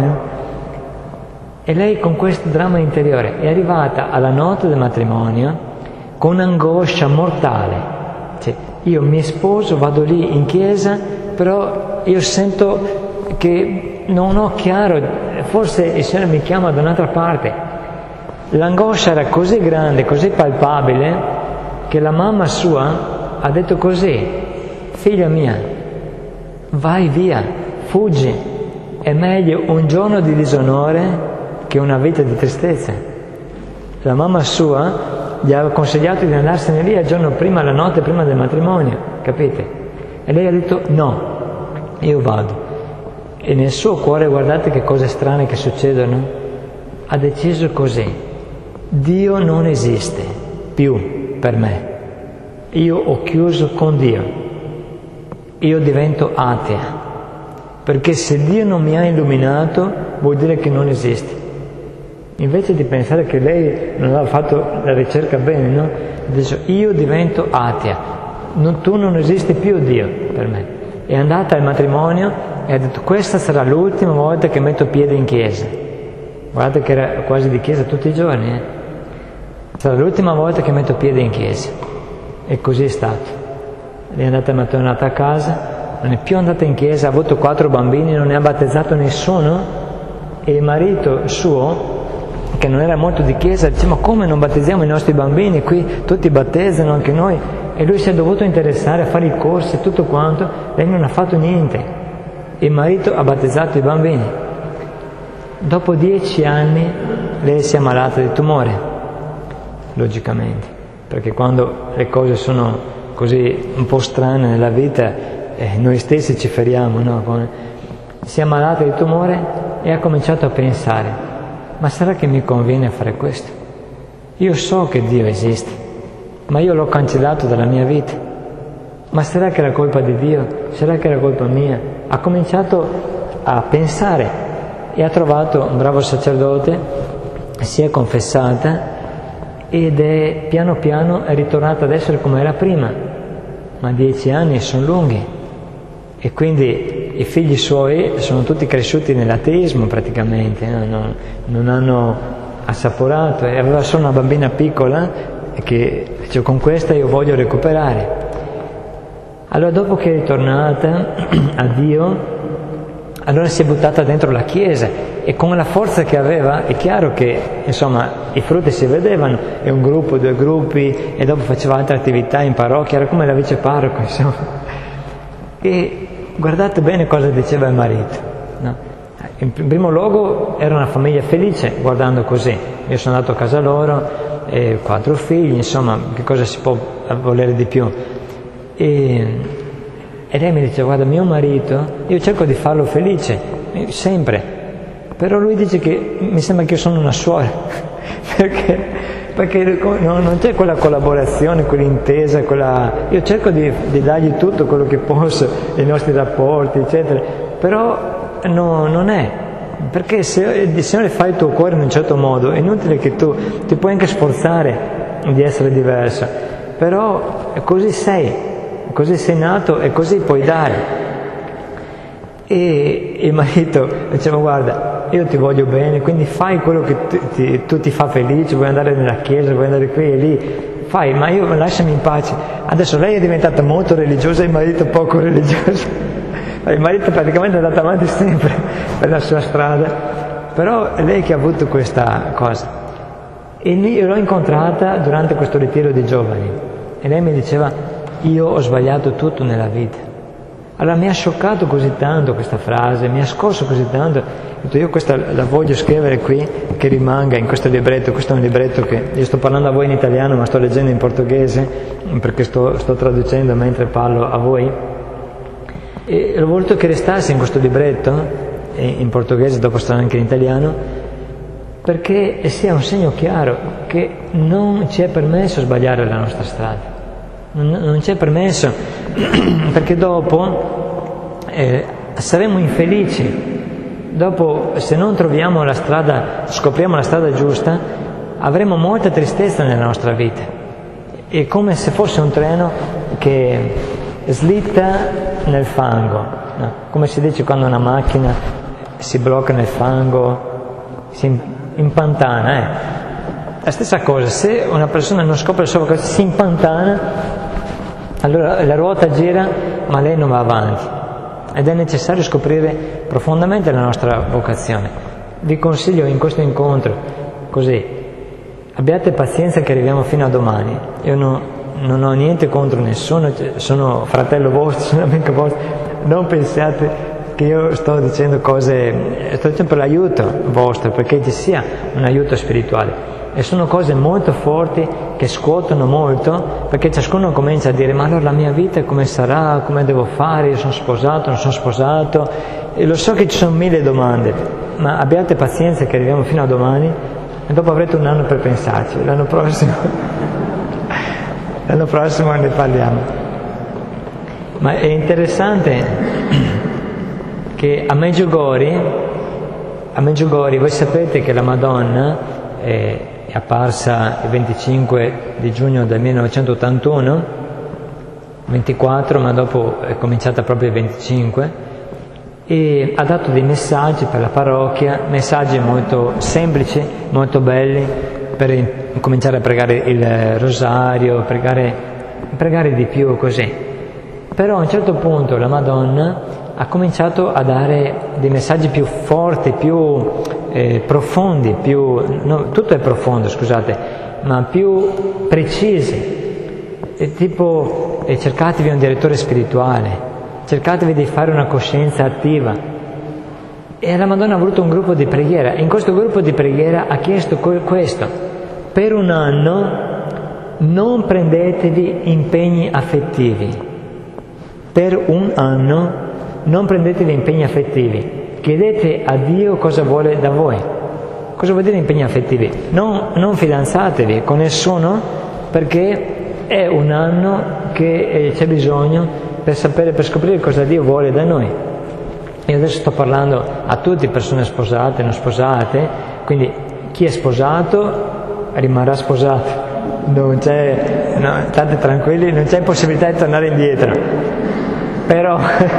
Eh? E lei con questo dramma interiore è arrivata alla notte del matrimonio con un'angoscia mortale. Cioè, io mi sposo, vado lì in chiesa, però io sento che non ho chiaro, forse il Signore mi chiama da un'altra parte. L'angoscia era così grande, così palpabile, che la mamma sua ha detto così: figlia mia, vai via, fuggi, è meglio un giorno di disonore che una vita di tristezza. La mamma sua gli aveva consigliato di andarsene via il giorno prima, la notte prima del matrimonio, capite? E lei ha detto: no, io vado. E nel suo cuore, guardate che cose strane che succedono, ha deciso così: Dio non esiste più per me, io ho chiuso con Dio, io divento atea, perché se Dio non mi ha illuminato vuol dire che non esiste. Invece di pensare che lei non aveva fatto la ricerca bene, no? Dice, io divento atea, non, tu non esisti più Dio per me. È andata al matrimonio e ha detto, questa sarà l'ultima volta che metto piede in chiesa. Guardate che era quasi di chiesa tutti i giorni, eh? Sarà l'ultima volta che metto piede in chiesa. E così è stato. Lei è andata è tornata a casa, non è più andata in chiesa, ha avuto quattro bambini, non ne ha battezzato nessuno, e il marito suo, che non era molto di chiesa, dice, ma come non battezziamo i nostri bambini? Qui tutti battezzano, anche noi. E lui si è dovuto interessare a fare i corsi e tutto quanto, lei non ha fatto niente. Il marito ha battezzato i bambini. Dopo dieci anni lei si è ammalata di tumore, logicamente, perché quando le cose sono così un po' strane nella vita, eh, noi stessi ci feriamo, no? Si è ammalata di tumore e ha cominciato a pensare, ma sarà che mi conviene fare questo? Io so che Dio esiste, ma io l'ho cancellato dalla mia vita. Ma sarà che era colpa di Dio? Sarà che era colpa mia? Ha cominciato a pensare e ha trovato un bravo sacerdote, si è confessata ed è piano piano è ritornata ad essere come era prima. Ma dieci anni sono lunghi e quindi i figli suoi sono tutti cresciuti nell'ateismo praticamente, no? non, non hanno assaporato, e aveva solo una bambina piccola che cioè, con questa io voglio recuperare. Allora dopo che è ritornata a Dio, allora si è buttata dentro la chiesa e con la forza che aveva è chiaro che insomma i frutti si vedevano, e un gruppo, due gruppi, e dopo faceva altre attività in parrocchia, era come la vice parroco insomma. E guardate bene cosa diceva il marito, no? In primo luogo era una famiglia felice guardando così, io sono andato a casa loro, eh, quattro figli, insomma che cosa si può volere di più. E, e lei mi dice, guarda, mio marito, io cerco di farlo felice, sempre, però lui dice che mi sembra che io sono una suora, perché, perché non, non c'è quella collaborazione, quell'intesa, quella... io cerco di, di dargli tutto quello che posso, i nostri rapporti, eccetera, però no, non è, perché se, se non fai il tuo cuore in un certo modo, è inutile che tu ti puoi anche sforzare di essere diverso, però così sei. Così sei nato e così puoi dare. E il marito diceva, guarda, io ti voglio bene, quindi fai quello che tu ti, tu ti fa felice, vuoi andare nella chiesa, vuoi andare qui e lì, fai, ma io lasciami in pace. Adesso lei è diventata molto religiosa e il marito poco religioso. Il marito praticamente è andato avanti sempre per la sua strada, però è lei che ha avuto questa cosa. E io l'ho incontrata durante questo ritiro di giovani e lei mi diceva, io ho sbagliato tutto nella vita. Allora mi ha scioccato così tanto questa frase, mi ha scosso così tanto, ho detto, io questa la voglio scrivere qui, che rimanga in questo libretto. Questo è un libretto che io sto parlando a voi in italiano ma sto leggendo in portoghese perché sto, sto traducendo mentre parlo a voi, e ho voluto che restasse in questo libretto in portoghese, dopo starà anche in italiano, perché sia un segno chiaro che non ci è permesso sbagliare la nostra strada. Non c'è permesso, perché dopo eh, saremo infelici. Dopo, se non troviamo la strada, scopriamo la strada giusta, avremo molta tristezza nella nostra vita. È come se fosse un treno che slitta nel fango, no? Come si dice quando una macchina si blocca nel fango, si impantana, eh? La stessa cosa, se una persona non scopre solo cosa, si impantana, allora la ruota gira ma lei non va avanti, ed è necessario scoprire profondamente la nostra vocazione. Vi consiglio in questo incontro così, abbiate pazienza che arriviamo fino a domani. Io no, non ho niente contro nessuno, sono fratello vostro, sono amico vostro, non pensate che io sto dicendo cose, sto dicendo per l'aiuto vostro, perché ci sia un aiuto spirituale. E sono cose molto forti che scuotono molto, perché ciascuno comincia a dire, ma allora la mia vita come sarà, come devo fare, io sono sposato, non sono sposato, e lo so che ci sono mille domande, ma abbiate pazienza che arriviamo fino a domani e dopo avrete un anno per pensarci, l'anno prossimo l'anno prossimo ne parliamo. Ma è interessante che a Medjugorje, a Medjugorje voi sapete che la Madonna è, è apparsa il venticinque di giugno del millenovecentottantuno, ventiquattro, ma dopo è cominciata proprio il venticinque, e ha dato dei messaggi per la parrocchia, messaggi molto semplici, molto belli, per cominciare a pregare il rosario, pregare, pregare di più così. Però a un certo punto la Madonna ha cominciato a dare dei messaggi più forti, più eh, profondi, più, no, tutto è profondo, scusate, ma più precisi. E tipo, eh, cercatevi un direttore spirituale, cercatevi di fare una coscienza attiva. E la Madonna ha voluto un gruppo di preghiera, e in questo gruppo di preghiera ha chiesto questo: per un anno non prendetevi impegni affettivi, per un anno non prendetevi impegni affettivi, chiedete a Dio cosa vuole da voi. Cosa vuol dire impegni affettivi? Non, non fidanzatevi con nessuno, perché è un anno che eh, c'è bisogno per sapere, per scoprire cosa Dio vuole da noi. Io adesso sto parlando a tutti, persone sposate, non sposate, quindi chi è sposato rimarrà sposato, non c'è, no, state tranquilli, non c'è possibilità di tornare indietro, però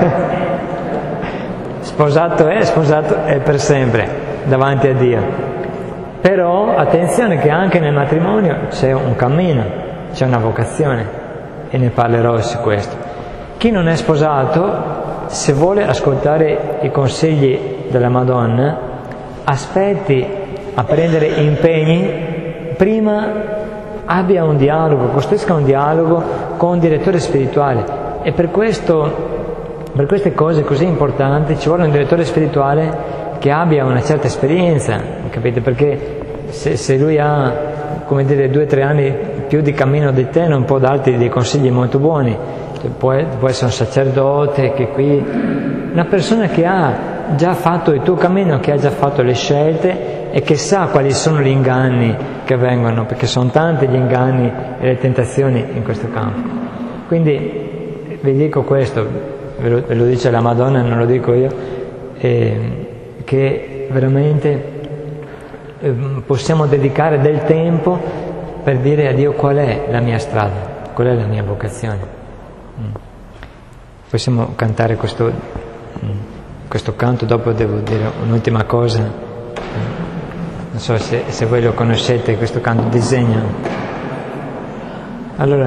sposato è, sposato è per sempre davanti a Dio. Però attenzione che anche nel matrimonio c'è un cammino, c'è una vocazione, e ne parlerò su questo. Chi non è sposato, se vuole ascoltare i consigli della Madonna, aspetti a prendere impegni, prima abbia un dialogo, costruisca un dialogo con un direttore spirituale. E per questo, per queste cose così importanti, ci vuole un direttore spirituale che abbia una certa esperienza, capite? Perché se, se lui ha, come dire, due o tre anni più di cammino di te, non può darti dei consigli molto buoni. Può, può essere un sacerdote, che qui, una persona che ha già fatto il tuo cammino, che ha già fatto le scelte e che sa quali sono gli inganni che vengono, perché sono tanti gli inganni e le tentazioni in questo campo. Quindi vi dico questo, ve lo, ve lo dice la Madonna, non lo dico io, eh, che veramente eh, possiamo dedicare del tempo per dire a Dio qual è la mia strada, qual è la mia vocazione. Possiamo cantare questo, questo canto, dopo devo dire un'ultima cosa, non so se, se voi lo conoscete, questo canto Disegna. Allora,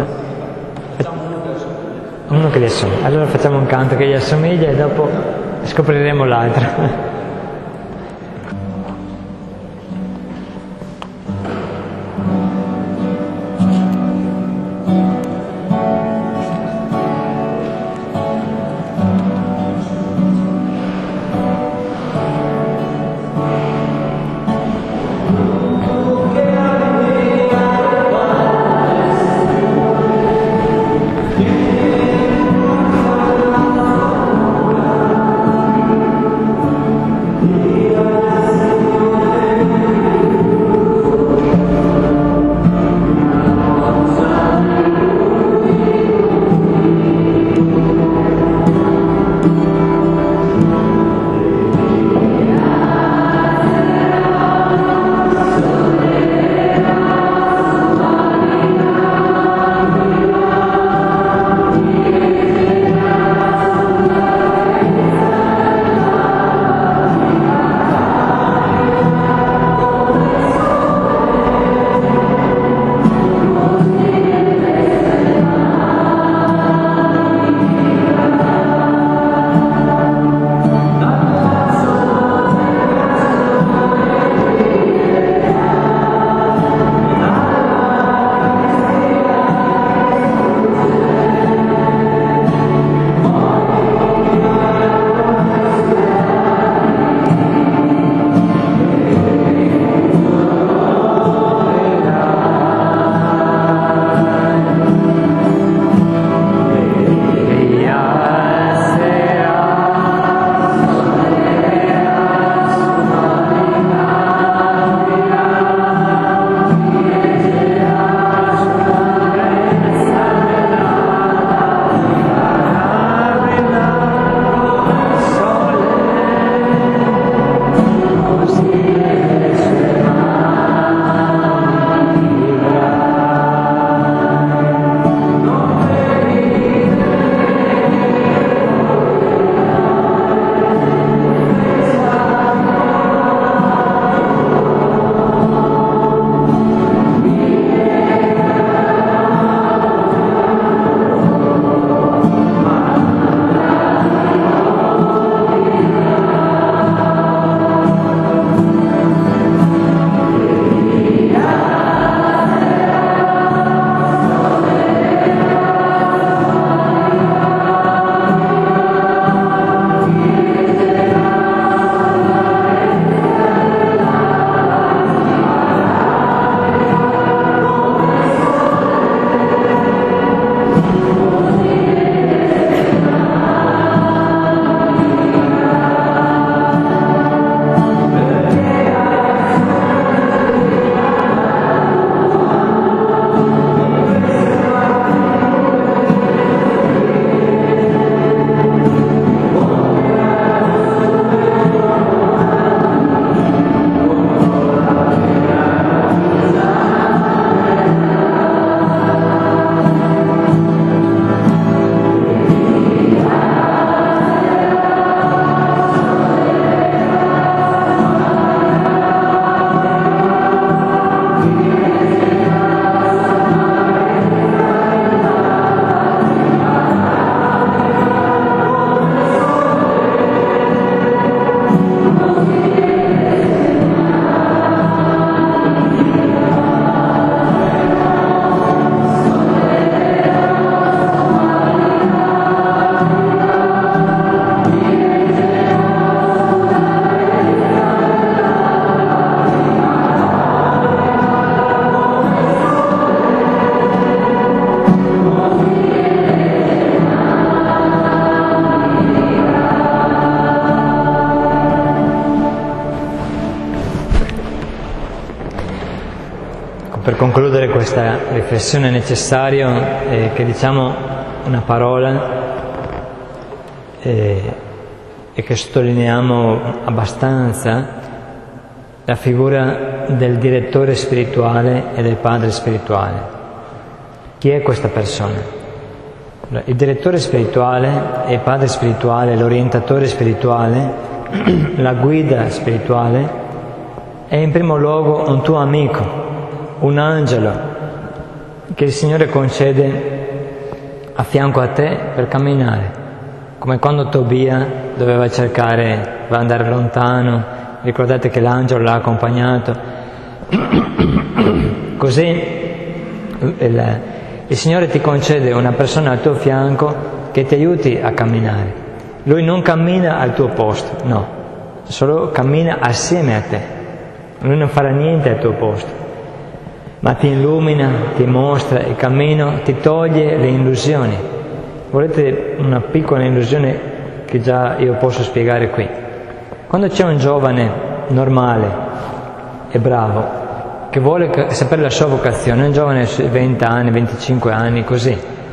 uno che gli assomiglia, allora facciamo un canto che gli assomiglia e dopo scopriremo l'altro. per concludere questa riflessione è necessario eh, che diciamo una parola eh, e che sottolineiamo abbastanza la figura del direttore spirituale e del padre spirituale. Chi è questa persona? Il direttore spirituale e il padre spirituale, l'orientatore spirituale, la guida spirituale è in primo luogo un tuo amico, un angelo che il Signore concede a fianco a te per camminare, come quando Tobia doveva cercare, doveva andare lontano, ricordate che l'angelo l'ha accompagnato, così il, il Signore ti concede una persona al tuo fianco che ti aiuti a camminare. Lui non cammina al tuo posto, no, solo cammina assieme a te. Lui non farà niente al tuo posto, ma ti illumina, ti mostra il cammino, ti toglie le illusioni. Volete una piccola illusione che già io posso spiegare qui? Quando c'è un giovane normale e bravo che vuole sapere la sua vocazione, un giovane di venti anni, venticinque anni, così,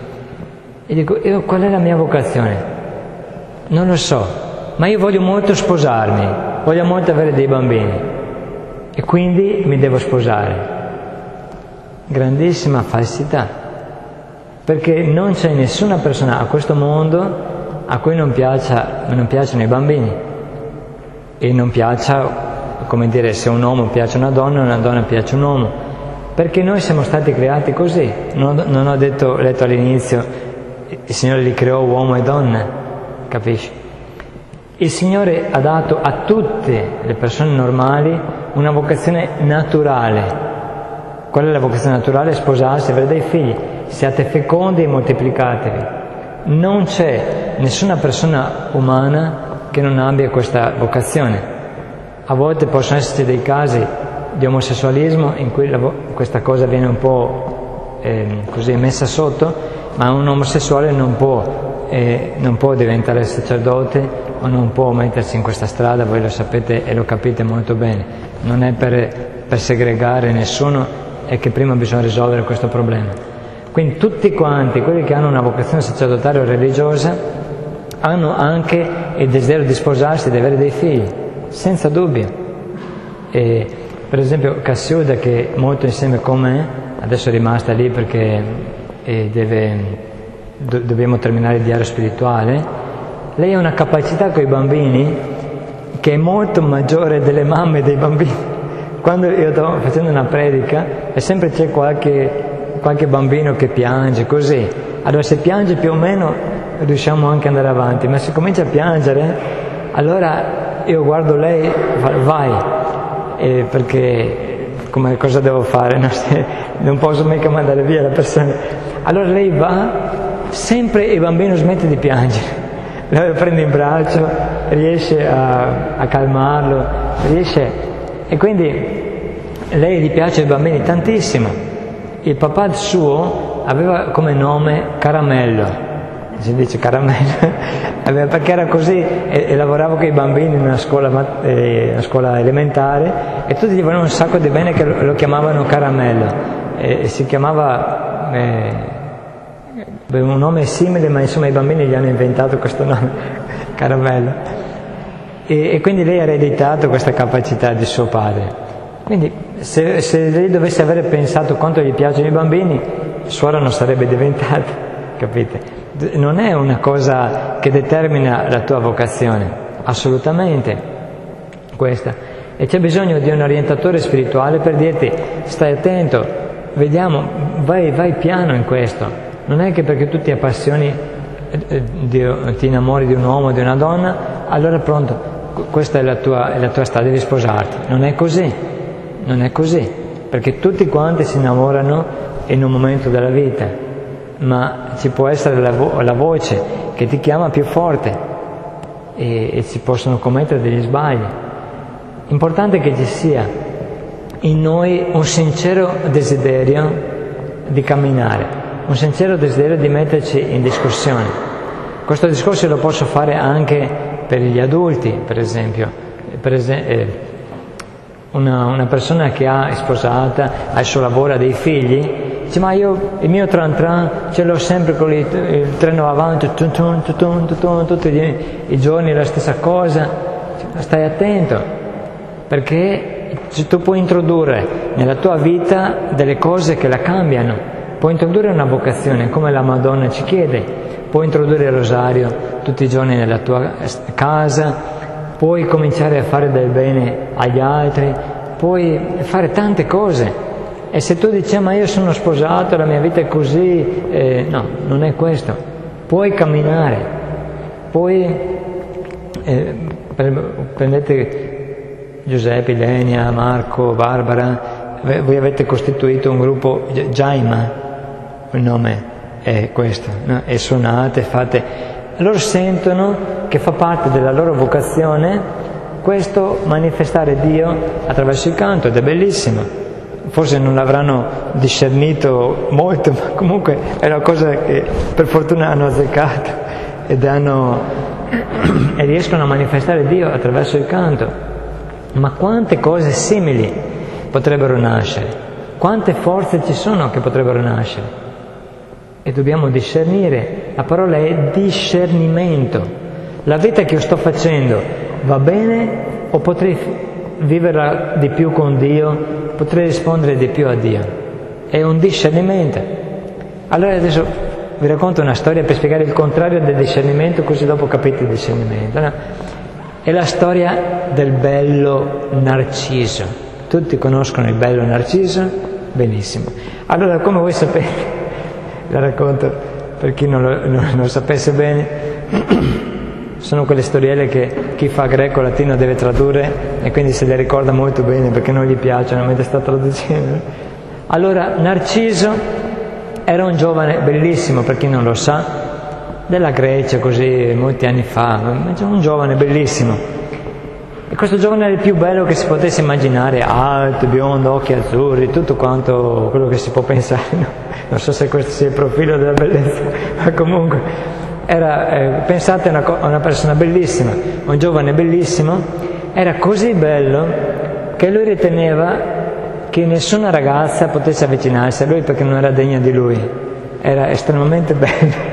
e dico, io qual è la mia vocazione? Non lo so, ma io voglio molto sposarmi, voglio molto avere dei bambini e quindi mi devo sposare. Grandissima falsità, perché non c'è nessuna persona a questo mondo a cui non piaccia, non piacciono i bambini e non piaccia, come dire, se un uomo piace una donna, una donna piace un uomo, perché noi siamo stati creati così. Non, non ho detto, letto all'inizio, il Signore li creò uomo e donna, capisci? Il Signore ha dato a tutte le persone normali una vocazione naturale. Qual è la vocazione naturale? Sposarsi, avere dei figli. Siate fecondi e moltiplicatevi. Non c'è nessuna persona umana che non abbia questa vocazione. A volte possono esserci dei casi di omosessualismo in cui la vo- questa cosa viene un po' eh, così messa sotto, ma un omosessuale non può, eh, non può diventare sacerdote o non può mettersi in questa strada, voi lo sapete e lo capite molto bene. Non è per, per segregare nessuno, è che prima bisogna risolvere questo problema. Quindi tutti quanti, quelli che hanno una vocazione sacerdotale o religiosa, hanno anche il desiderio di sposarsi e di avere dei figli, senza dubbio. E, per esempio Cassiuda, che è molto insieme con me, adesso è rimasta lì perché eh, deve, do, dobbiamo terminare il diario spirituale, lei ha una capacità con i bambini che è molto maggiore delle mamme dei bambini. Quando io sto facendo una predica e sempre c'è qualche, qualche bambino che piange, così. Allora se piange più o meno riusciamo anche ad andare avanti, ma se comincia a piangere, allora io guardo lei, vai, eh, perché come cosa devo fare? No? Non posso mica mandare via la persona. Allora lei va, sempre il bambino smette di piangere. Lei lo prende in braccio, riesce a, a calmarlo, riesce... E quindi lei gli piace ai bambini tantissimo. Il papà suo aveva come nome Caramello, si dice Caramello, perché era così e, e lavorava con i bambini in una scuola, eh, una scuola elementare e tutti gli volevano un sacco di bene che lo, lo chiamavano Caramello. E, e si chiamava eh, un nome simile, ma insomma i bambini gli hanno inventato questo nome, Caramello. E, e quindi lei ha ereditato questa capacità di suo padre. Quindi se, se lei dovesse avere pensato quanto gli piacciono i bambini, suora non sarebbe diventata, capite? Non è una cosa che determina la tua vocazione, assolutamente questa. E c'è bisogno di un orientatore spirituale per dirti, stai attento, vediamo, vai, vai piano in questo. Non è che perché tu ti appassioni, eh, di, ti innamori di un uomo o di una donna, allora pronto, questa è la tua, è la tua strada, devi sposarti. Non è così, non è così, perché tutti quanti si innamorano in un momento della vita, ma ci può essere la, vo- la voce che ti chiama più forte e, e si possono commettere degli sbagli. Importante che ci sia in noi un sincero desiderio di camminare, un sincero desiderio di metterci in discussione. Questo discorso lo posso fare anche per gli adulti, per esempio. Per esempio eh, una, una persona che ha è sposata, ha il suo lavoro, ha dei figli, dice ma io il mio tran tran ce l'ho sempre con il, il treno avanti, tun tun tun tun tun tun, tutti gli, i giorni la stessa cosa. Stai attento, perché tu puoi introdurre nella tua vita delle cose che la cambiano, puoi introdurre una vocazione come la Madonna ci chiede, puoi introdurre il rosario tutti i giorni nella tua casa, puoi cominciare a fare del bene agli altri, puoi fare tante cose. E se tu dici ma io sono sposato, la mia vita è così, eh, no, non è questo. Puoi camminare, puoi, eh, prendete Giuseppe, Ilenia, Marco, Barbara, voi avete costituito un gruppo, Jaima, il nome è questo, no? E suonate, fate, loro sentono che fa parte della loro vocazione questo manifestare Dio attraverso il canto, ed è bellissimo. Forse non l'avranno discernito molto, ma comunque è una cosa che per fortuna hanno azzeccato ed hanno, e riescono a manifestare Dio attraverso il canto. Ma quante cose simili potrebbero nascere, quante forze ci sono che potrebbero nascere, e dobbiamo discernere. La parola è discernimento. La vita che io sto facendo va bene o potrei viverla di più con Dio, potrei rispondere di più a Dio? È un discernimento. Allora adesso vi racconto una storia per spiegare il contrario del discernimento, così dopo capite il discernimento, no? È la storia del bello Narciso. Tutti conoscono il bello Narciso? Benissimo. Allora, come voi sapete, la racconto per chi non lo, non lo sapesse bene, sono quelle storielle che chi fa greco-latino deve tradurre e quindi se le ricorda molto bene perché non gli piacciono mentre sta traducendo. Allora, Narciso era un giovane bellissimo, per chi non lo sa, della Grecia, così molti anni fa, un giovane bellissimo. E questo giovane era il più bello che si potesse immaginare, alto, biondo, occhi azzurri, tutto quanto quello che si può pensare. No? Non so se questo sia il profilo della bellezza, ma comunque era, eh, pensate a una, a una persona bellissima, un giovane bellissimo, era così bello che lui riteneva che nessuna ragazza potesse avvicinarsi a lui perché non era degna di lui. Era estremamente bello.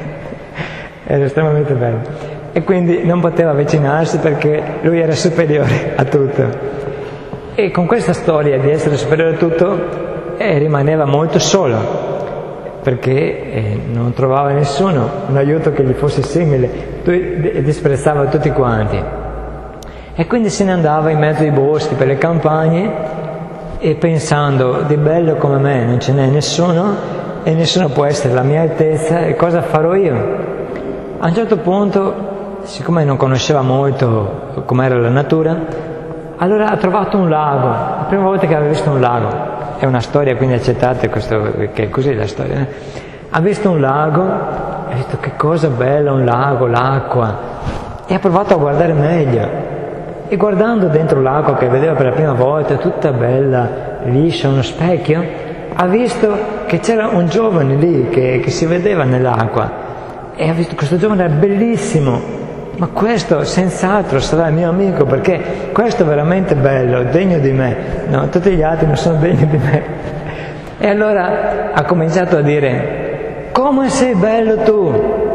Era estremamente bello. E quindi non poteva avvicinarsi perché lui era superiore a tutto. E con questa storia di essere superiore a tutto eh, rimaneva molto solo, perché eh, non trovava nessuno, un aiuto che gli fosse simile, disprezzava tutti quanti. E quindi se ne andava in mezzo ai boschi, per le campagne, e pensando, di bello come me non ce n'è nessuno, e nessuno può essere la mia altezza, e cosa farò io? A un certo punto, siccome non conosceva molto com'era la natura, allora ha trovato un lago, la prima volta che aveva visto un lago, è una storia, quindi accettate questo, che è così la storia, eh? Ha visto un lago, ha detto che cosa bella un lago, l'acqua, e ha provato a guardare meglio, e guardando dentro l'acqua che vedeva per la prima volta, tutta bella, liscia, uno specchio, ha visto che c'era un giovane lì che, che si vedeva nell'acqua, e ha visto questo giovane era bellissimo, ma questo senz'altro sarà il mio amico, perché questo è veramente bello, degno di me, no, tutti gli altri non sono degni di me. E allora ha cominciato a dire, come sei bello tu?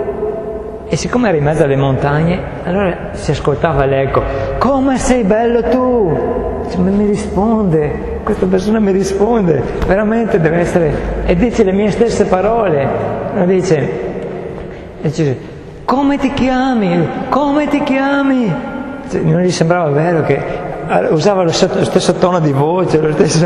E siccome era in mezzo alle montagne, allora si ascoltava l'eco, come sei bello tu? Cioè, mi risponde, questa persona mi risponde, veramente deve essere, e dice le mie stesse parole, no, dice, dice, come ti chiami? Come ti chiami? Cioè, non gli sembrava vero che usava lo stesso tono di voce, lo stesso.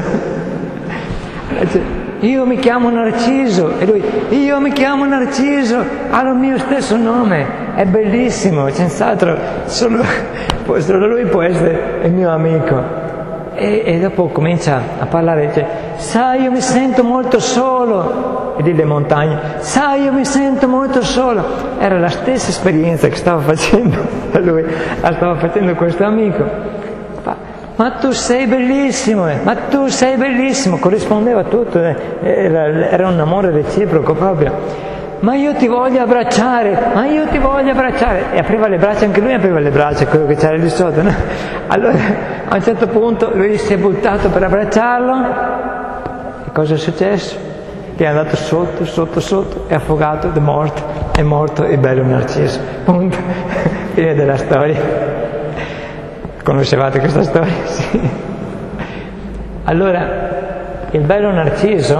Dice, io mi chiamo Narciso, e lui, io mi chiamo Narciso, ha il mio stesso nome, è bellissimo, senz'altro, solo, solo lui può essere il mio amico. E, e dopo comincia a parlare, dice, sai, io mi sento molto solo, e lì le montagne, sai, io mi sento molto solo. Era la stessa esperienza che stava facendo lui, la stava facendo questo amico. Ma tu sei bellissimo, eh? Ma tu sei bellissimo, corrispondeva a tutto, eh? era, era un amore reciproco proprio. ma io ti voglio abbracciare, ma io ti voglio abbracciare, e apriva le braccia, anche lui apriva le braccia, quello che c'era lì sotto, no? Allora a un certo punto lui si è buttato per abbracciarlo, e cosa è successo? Che è andato sotto, sotto, sotto, è affogato, è morto, è morto il bello Narciso, punto, fine della storia. Conoscevate questa storia? Sì. Allora, il bello Narciso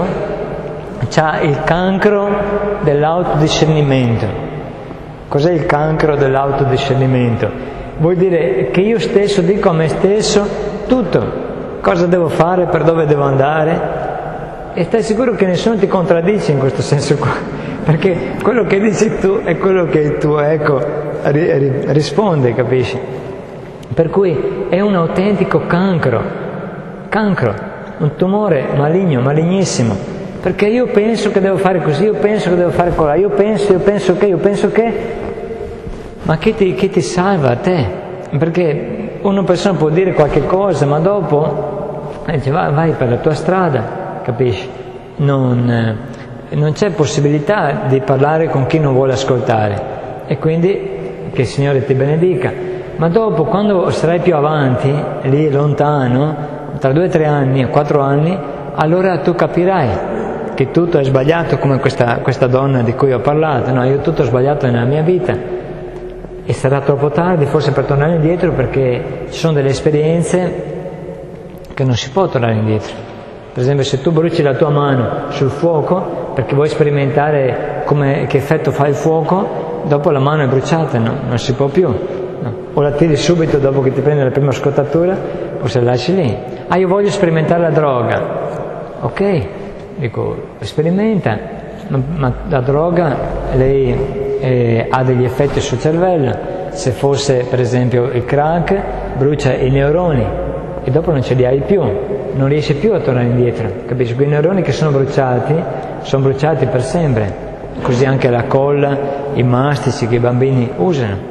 ha il cancro dell'autodiscernimento. Cos'è il cancro dell'autodiscernimento? Vuol dire che io stesso dico a me stesso tutto, cosa devo fare, per dove devo andare, e stai sicuro che nessuno ti contraddice in questo senso qua, perché quello che dici tu è quello che il tuo ego ri- ri- risponde, capisci? Per cui è un autentico cancro, cancro, un tumore maligno, malignissimo, perché io penso che devo fare così, io penso che devo fare quello, io penso, io penso che, io penso che, ma chi ti, chi ti salva a te? Perché una persona può dire qualche cosa, ma dopo dice vai, vai per la tua strada, capisci? Non, non c'è possibilità di parlare con chi non vuole ascoltare, e quindi che il Signore ti benedica. Ma dopo, quando sarai più avanti, lì lontano, tra due o tre anni o quattro anni, allora tu capirai che tutto è sbagliato, come questa, questa donna di cui ho parlato, no? Io tutto ho sbagliato nella mia vita, e sarà troppo tardi forse per tornare indietro, perché ci sono delle esperienze che non si può tornare indietro. Per esempio, se tu bruci la tua mano sul fuoco perché vuoi sperimentare come, che effetto fa il fuoco, dopo la mano è bruciata, no? Non si può più, no? O la tiri subito dopo che ti prende la prima scottatura, o se la lasci lì. Ah, io voglio sperimentare la droga. Ok, dico, sperimenta, ma, ma la droga, lei eh, ha degli effetti sul cervello. Se fosse per esempio il crack, brucia i neuroni e dopo non ce li hai più, non riesci più a tornare indietro, capisci? Quei neuroni che sono bruciati, sono bruciati per sempre. Così anche la colla, i mastici che i bambini usano.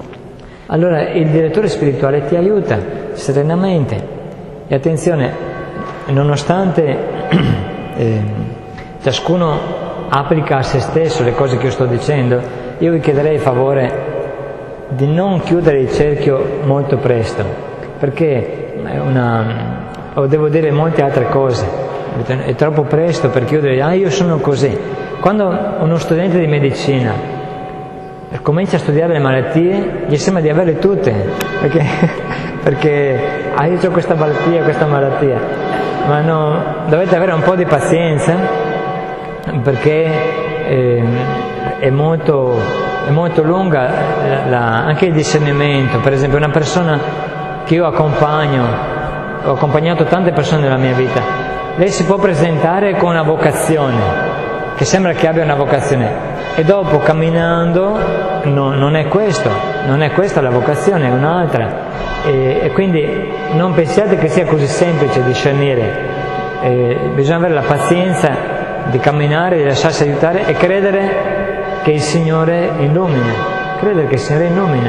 Allora il direttore spirituale ti aiuta serenamente, e attenzione, nonostante eh, ciascuno applica a se stesso le cose che io sto dicendo, io vi chiederei il favore di non chiudere il cerchio molto presto, perché è una, o devo dire molte altre cose, è troppo presto per chiudere, ah io sono così. Quando uno studente di medicina comincia a studiare le malattie, gli sembra di averle tutte, perché, perché ah io ho questa malattia, questa malattia, ma no, dovete avere un po' di pazienza, perché eh, è molto, è molto lunga la, la, anche il discernimento. Per esempio una persona che io accompagno, ho accompagnato tante persone nella mia vita, lei si può presentare con una vocazione, che sembra che abbia una vocazione, e dopo camminando no, non è questo, non è questa la vocazione, è un'altra, e, e quindi non pensiate che sia così semplice discernere, e bisogna avere la pazienza di camminare, di lasciarsi aiutare e credere che il Signore illumina, credere che il Signore illumina.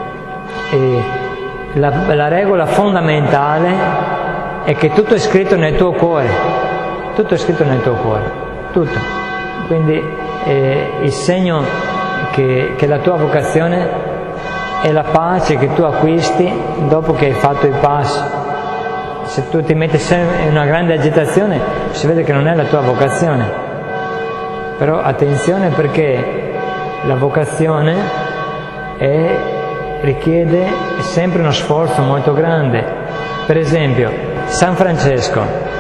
E la, la regola fondamentale è che tutto è scritto nel tuo cuore, tutto è scritto nel tuo cuore, tutto. Quindi eh, il segno che, che la tua vocazione è la pace che tu acquisti dopo che hai fatto il passo. Se tu ti metti sempre in una grande agitazione, si vede che non è la tua vocazione. Però attenzione, perché la vocazione è, richiede sempre uno sforzo molto grande. Per esempio, San Francesco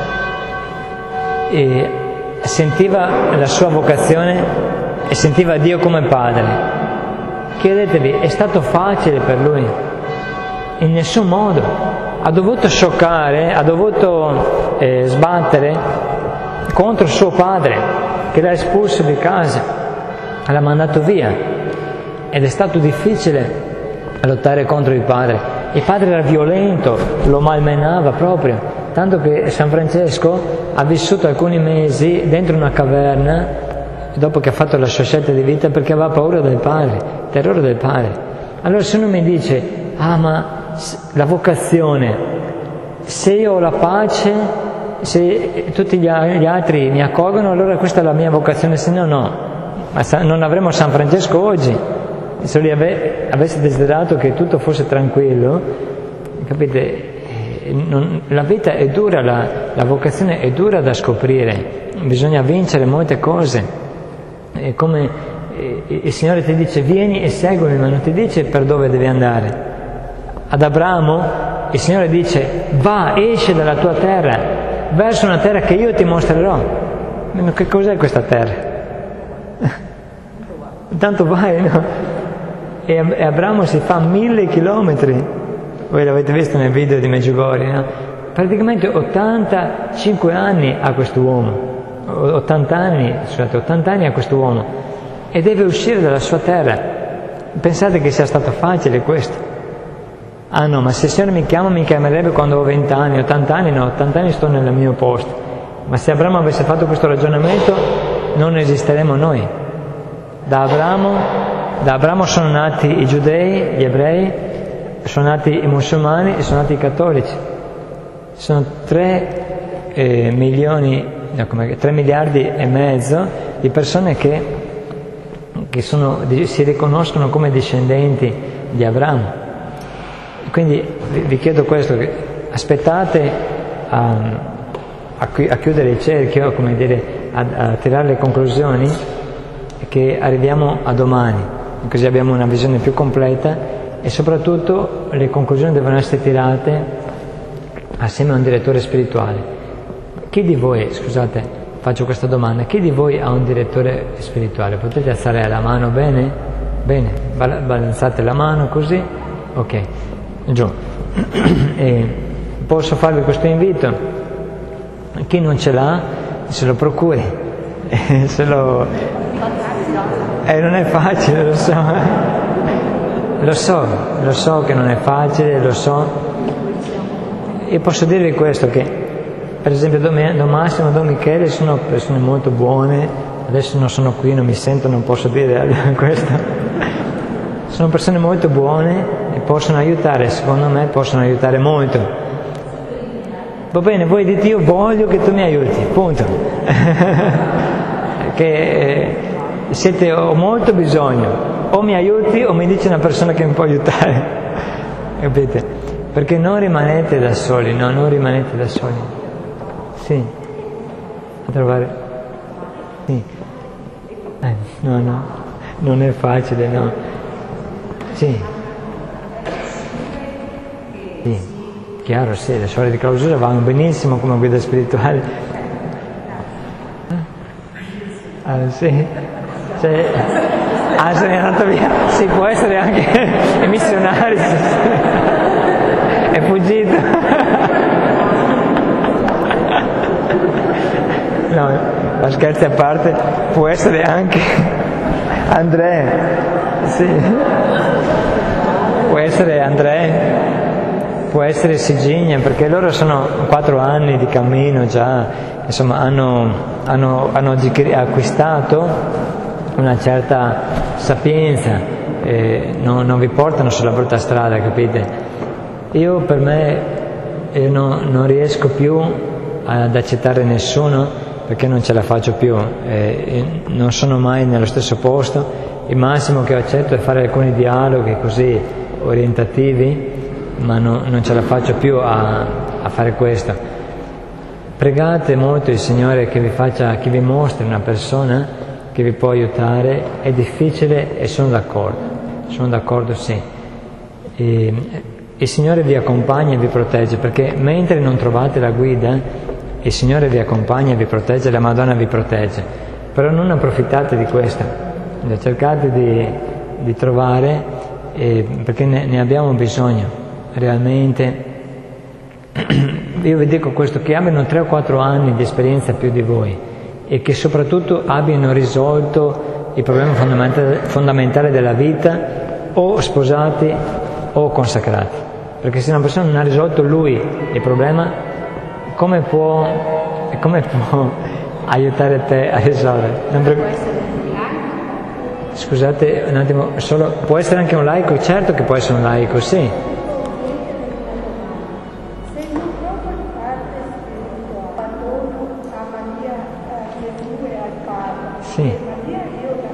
eh, sentiva la sua vocazione e sentiva Dio come padre. Chiedetevi, è stato facile per lui? In nessun modo. Ha dovuto scioccare, ha dovuto eh, sbattere contro suo padre, che l'ha espulso di casa, l'ha mandato via, ed è stato difficile lottare contro il padre. Il padre era violento, lo malmenava proprio, tanto che San Francesco ha vissuto alcuni mesi dentro una caverna dopo che ha fatto la sua scelta di vita, perché aveva paura del padre, terrore del padre. Allora se uno mi dice, ah ma la vocazione, se io ho la pace, se tutti gli altri mi accolgono, allora questa è la mia vocazione, se no no, Ma non avremmo San Francesco oggi. Se lui ave, avesse desiderato che tutto fosse tranquillo, capite, non, la vita è dura, la, la vocazione è dura da scoprire, bisogna vincere molte cose. È come eh, il Signore ti dice vieni e seguimi, ma non ti dice per dove devi andare. Ad Abramo il Signore dice va, esci dalla tua terra, verso una terra che io ti mostrerò. Ma che cos'è questa terra? Intanto vai, no? E Abramo si fa mille chilometri, voi l'avete visto nel video di Medjugorje, no? Praticamente ottantacinque anni a quest'uomo, ottanta anni, scusate, ottanta anni a quest'uomo, e deve uscire dalla sua terra. Pensate che sia stato facile questo? Ah no, ma se il Signore mi chiama mi chiamerebbe quando ho venti anni, ottanta anni, no, ottanta anni sto nel mio posto. Ma se Abramo avesse fatto questo ragionamento non esisteremo noi. Da Abramo Da Abramo sono nati i giudei, gli ebrei, sono nati i musulmani e sono nati i cattolici. Sono tre eh, milioni, no, come, tre miliardi e mezzo di persone che, che sono, si riconoscono come discendenti di Abramo. Quindi vi, vi chiedo questo, che aspettate a, a, a chiudere il cerchio, come dire, a, a tirare le conclusioni, che arriviamo a domani. Così abbiamo una visione più completa e soprattutto le conclusioni devono essere tirate assieme a un direttore spirituale. Chi di voi, scusate, faccio questa domanda, chi di voi ha un direttore spirituale? Potete alzare la mano, bene? Bene, balzate la mano così, ok, giù. E posso farvi questo invito? Chi non ce l'ha, se lo procuri, se lo... Eh, non è facile, lo so, lo so, lo so che non è facile, lo so. E posso dirvi questo, che per esempio Don Massimo e Don Michele sono persone molto buone, adesso non sono qui, non mi sento, non posso dire questo. Sono persone molto buone e possono aiutare, secondo me possono aiutare molto. Va bene, voi dite io voglio che tu mi aiuti, punto. che... Eh, siete, ho molto bisogno, o mi aiuti o mi dice una persona che mi può aiutare, capite? Perché non rimanete da soli, no, non rimanete da soli. Sì, a trovare, sì, eh, no, no, non è facile, no, sì, sì, chiaro, sì, le suore di clausura vanno benissimo come guida spirituale, ah, sì. Cioè, ah, se n'è andato via, sì, può essere anche i missionari, sì, sì. È fuggito. No, ma scherzi a parte, può essere anche Andrea, sì, può essere Andrea, può essere Sigigna, perché loro sono quattro anni di cammino già, insomma hanno, hanno, hanno acquistato una certa sapienza, eh, non, non vi portano sulla brutta strada, capite? Io per me io no, non riesco più ad accettare nessuno perché non ce la faccio più, eh, non sono mai nello stesso posto, il massimo che accetto è fare alcuni dialoghi così orientativi, ma no, non ce la faccio più a, a fare questo. Pregate molto il Signore che vi faccia, che vi mostri una persona che vi può aiutare. È difficile e sono d'accordo, sono d'accordo, sì. E il Signore vi accompagna e vi protegge, perché mentre non trovate la guida, il Signore vi accompagna e vi protegge, la Madonna vi protegge. Però non approfittate di questo, cercate di, di trovare, eh, perché ne, ne abbiamo bisogno, realmente. Io vi dico questo, che abbiano tre o quattro anni di esperienza più di voi, e che soprattutto abbiano risolto il problema fondamentale, fondamentale della vita, o sposati o consacrati. Perché se una persona non ha risolto lui il problema, come può, come può aiutare te a risolvere? Non pre... Scusate un attimo, solo, può essere anche un laico? Certo che può essere un laico, sì. Sì.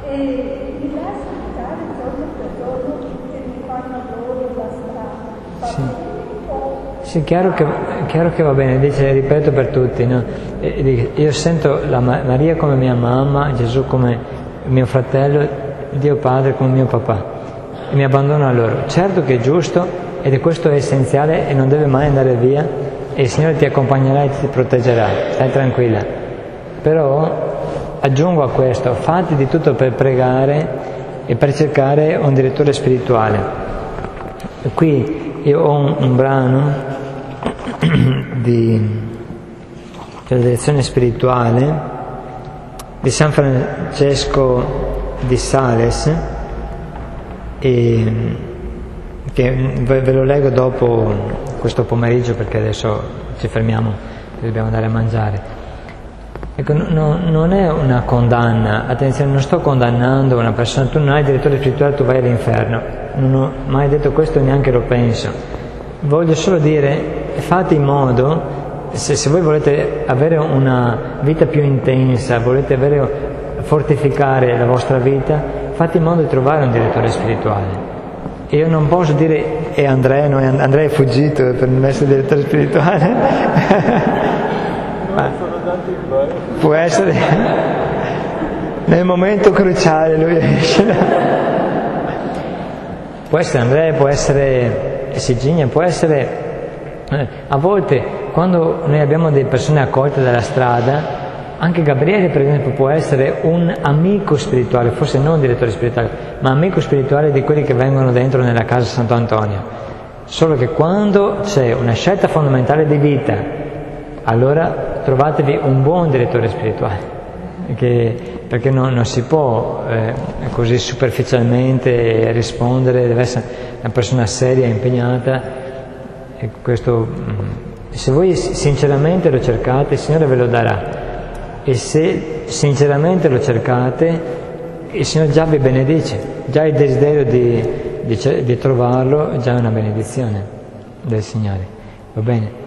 E mi lascio ascoltare giorno per giorno che mi fanno loro la strada. Sì. Sì, chiaro che, chiaro che va bene, dice, ripeto per tutti, no? Io sento la Maria come mia mamma, Gesù come mio fratello, Dio Padre come mio papà, e mi abbandono a loro. Certo che è giusto, ed questo è essenziale e non deve mai andare via, e il Signore ti accompagnerà e ti proteggerà, stai tranquilla. Però aggiungo a questo, fatti di tutto per pregare e per cercare un direttore spirituale. Qui io ho un, un brano di della direzione spirituale di San Francesco di Sales, e che ve lo leggo dopo questo pomeriggio, perché adesso ci fermiamo, dobbiamo andare a mangiare. Ecco, no, non è una condanna, attenzione, non sto condannando una persona, tu non hai direttore spirituale, tu vai all'inferno, non ho mai detto questo, neanche lo penso. Voglio solo dire, fate in modo, se, se voi volete avere una vita più intensa, volete avere, fortificare la vostra vita, fate in modo di trovare un direttore spirituale. E io non posso dire è Andrea, no, Andrea è fuggito per non essere direttore spirituale. Ma può essere nel momento cruciale lui esce. Può essere Andrea, può essere Siginia, può essere a volte quando noi abbiamo delle persone accolte dalla strada, anche Gabriele per esempio può essere un amico spirituale, forse non un direttore spirituale, ma amico spirituale di quelli che vengono dentro nella casa Santo Antonio. Solo che quando c'è una scelta fondamentale di vita, allora trovatevi un buon direttore spirituale, perché, perché non, non si può eh, così superficialmente rispondere, deve essere una persona seria, impegnata. E questo, se voi sinceramente lo cercate, il Signore ve lo darà, e se sinceramente lo cercate, il Signore già vi benedice, già il desiderio di, di, di trovarlo già è una benedizione del Signore. Va bene?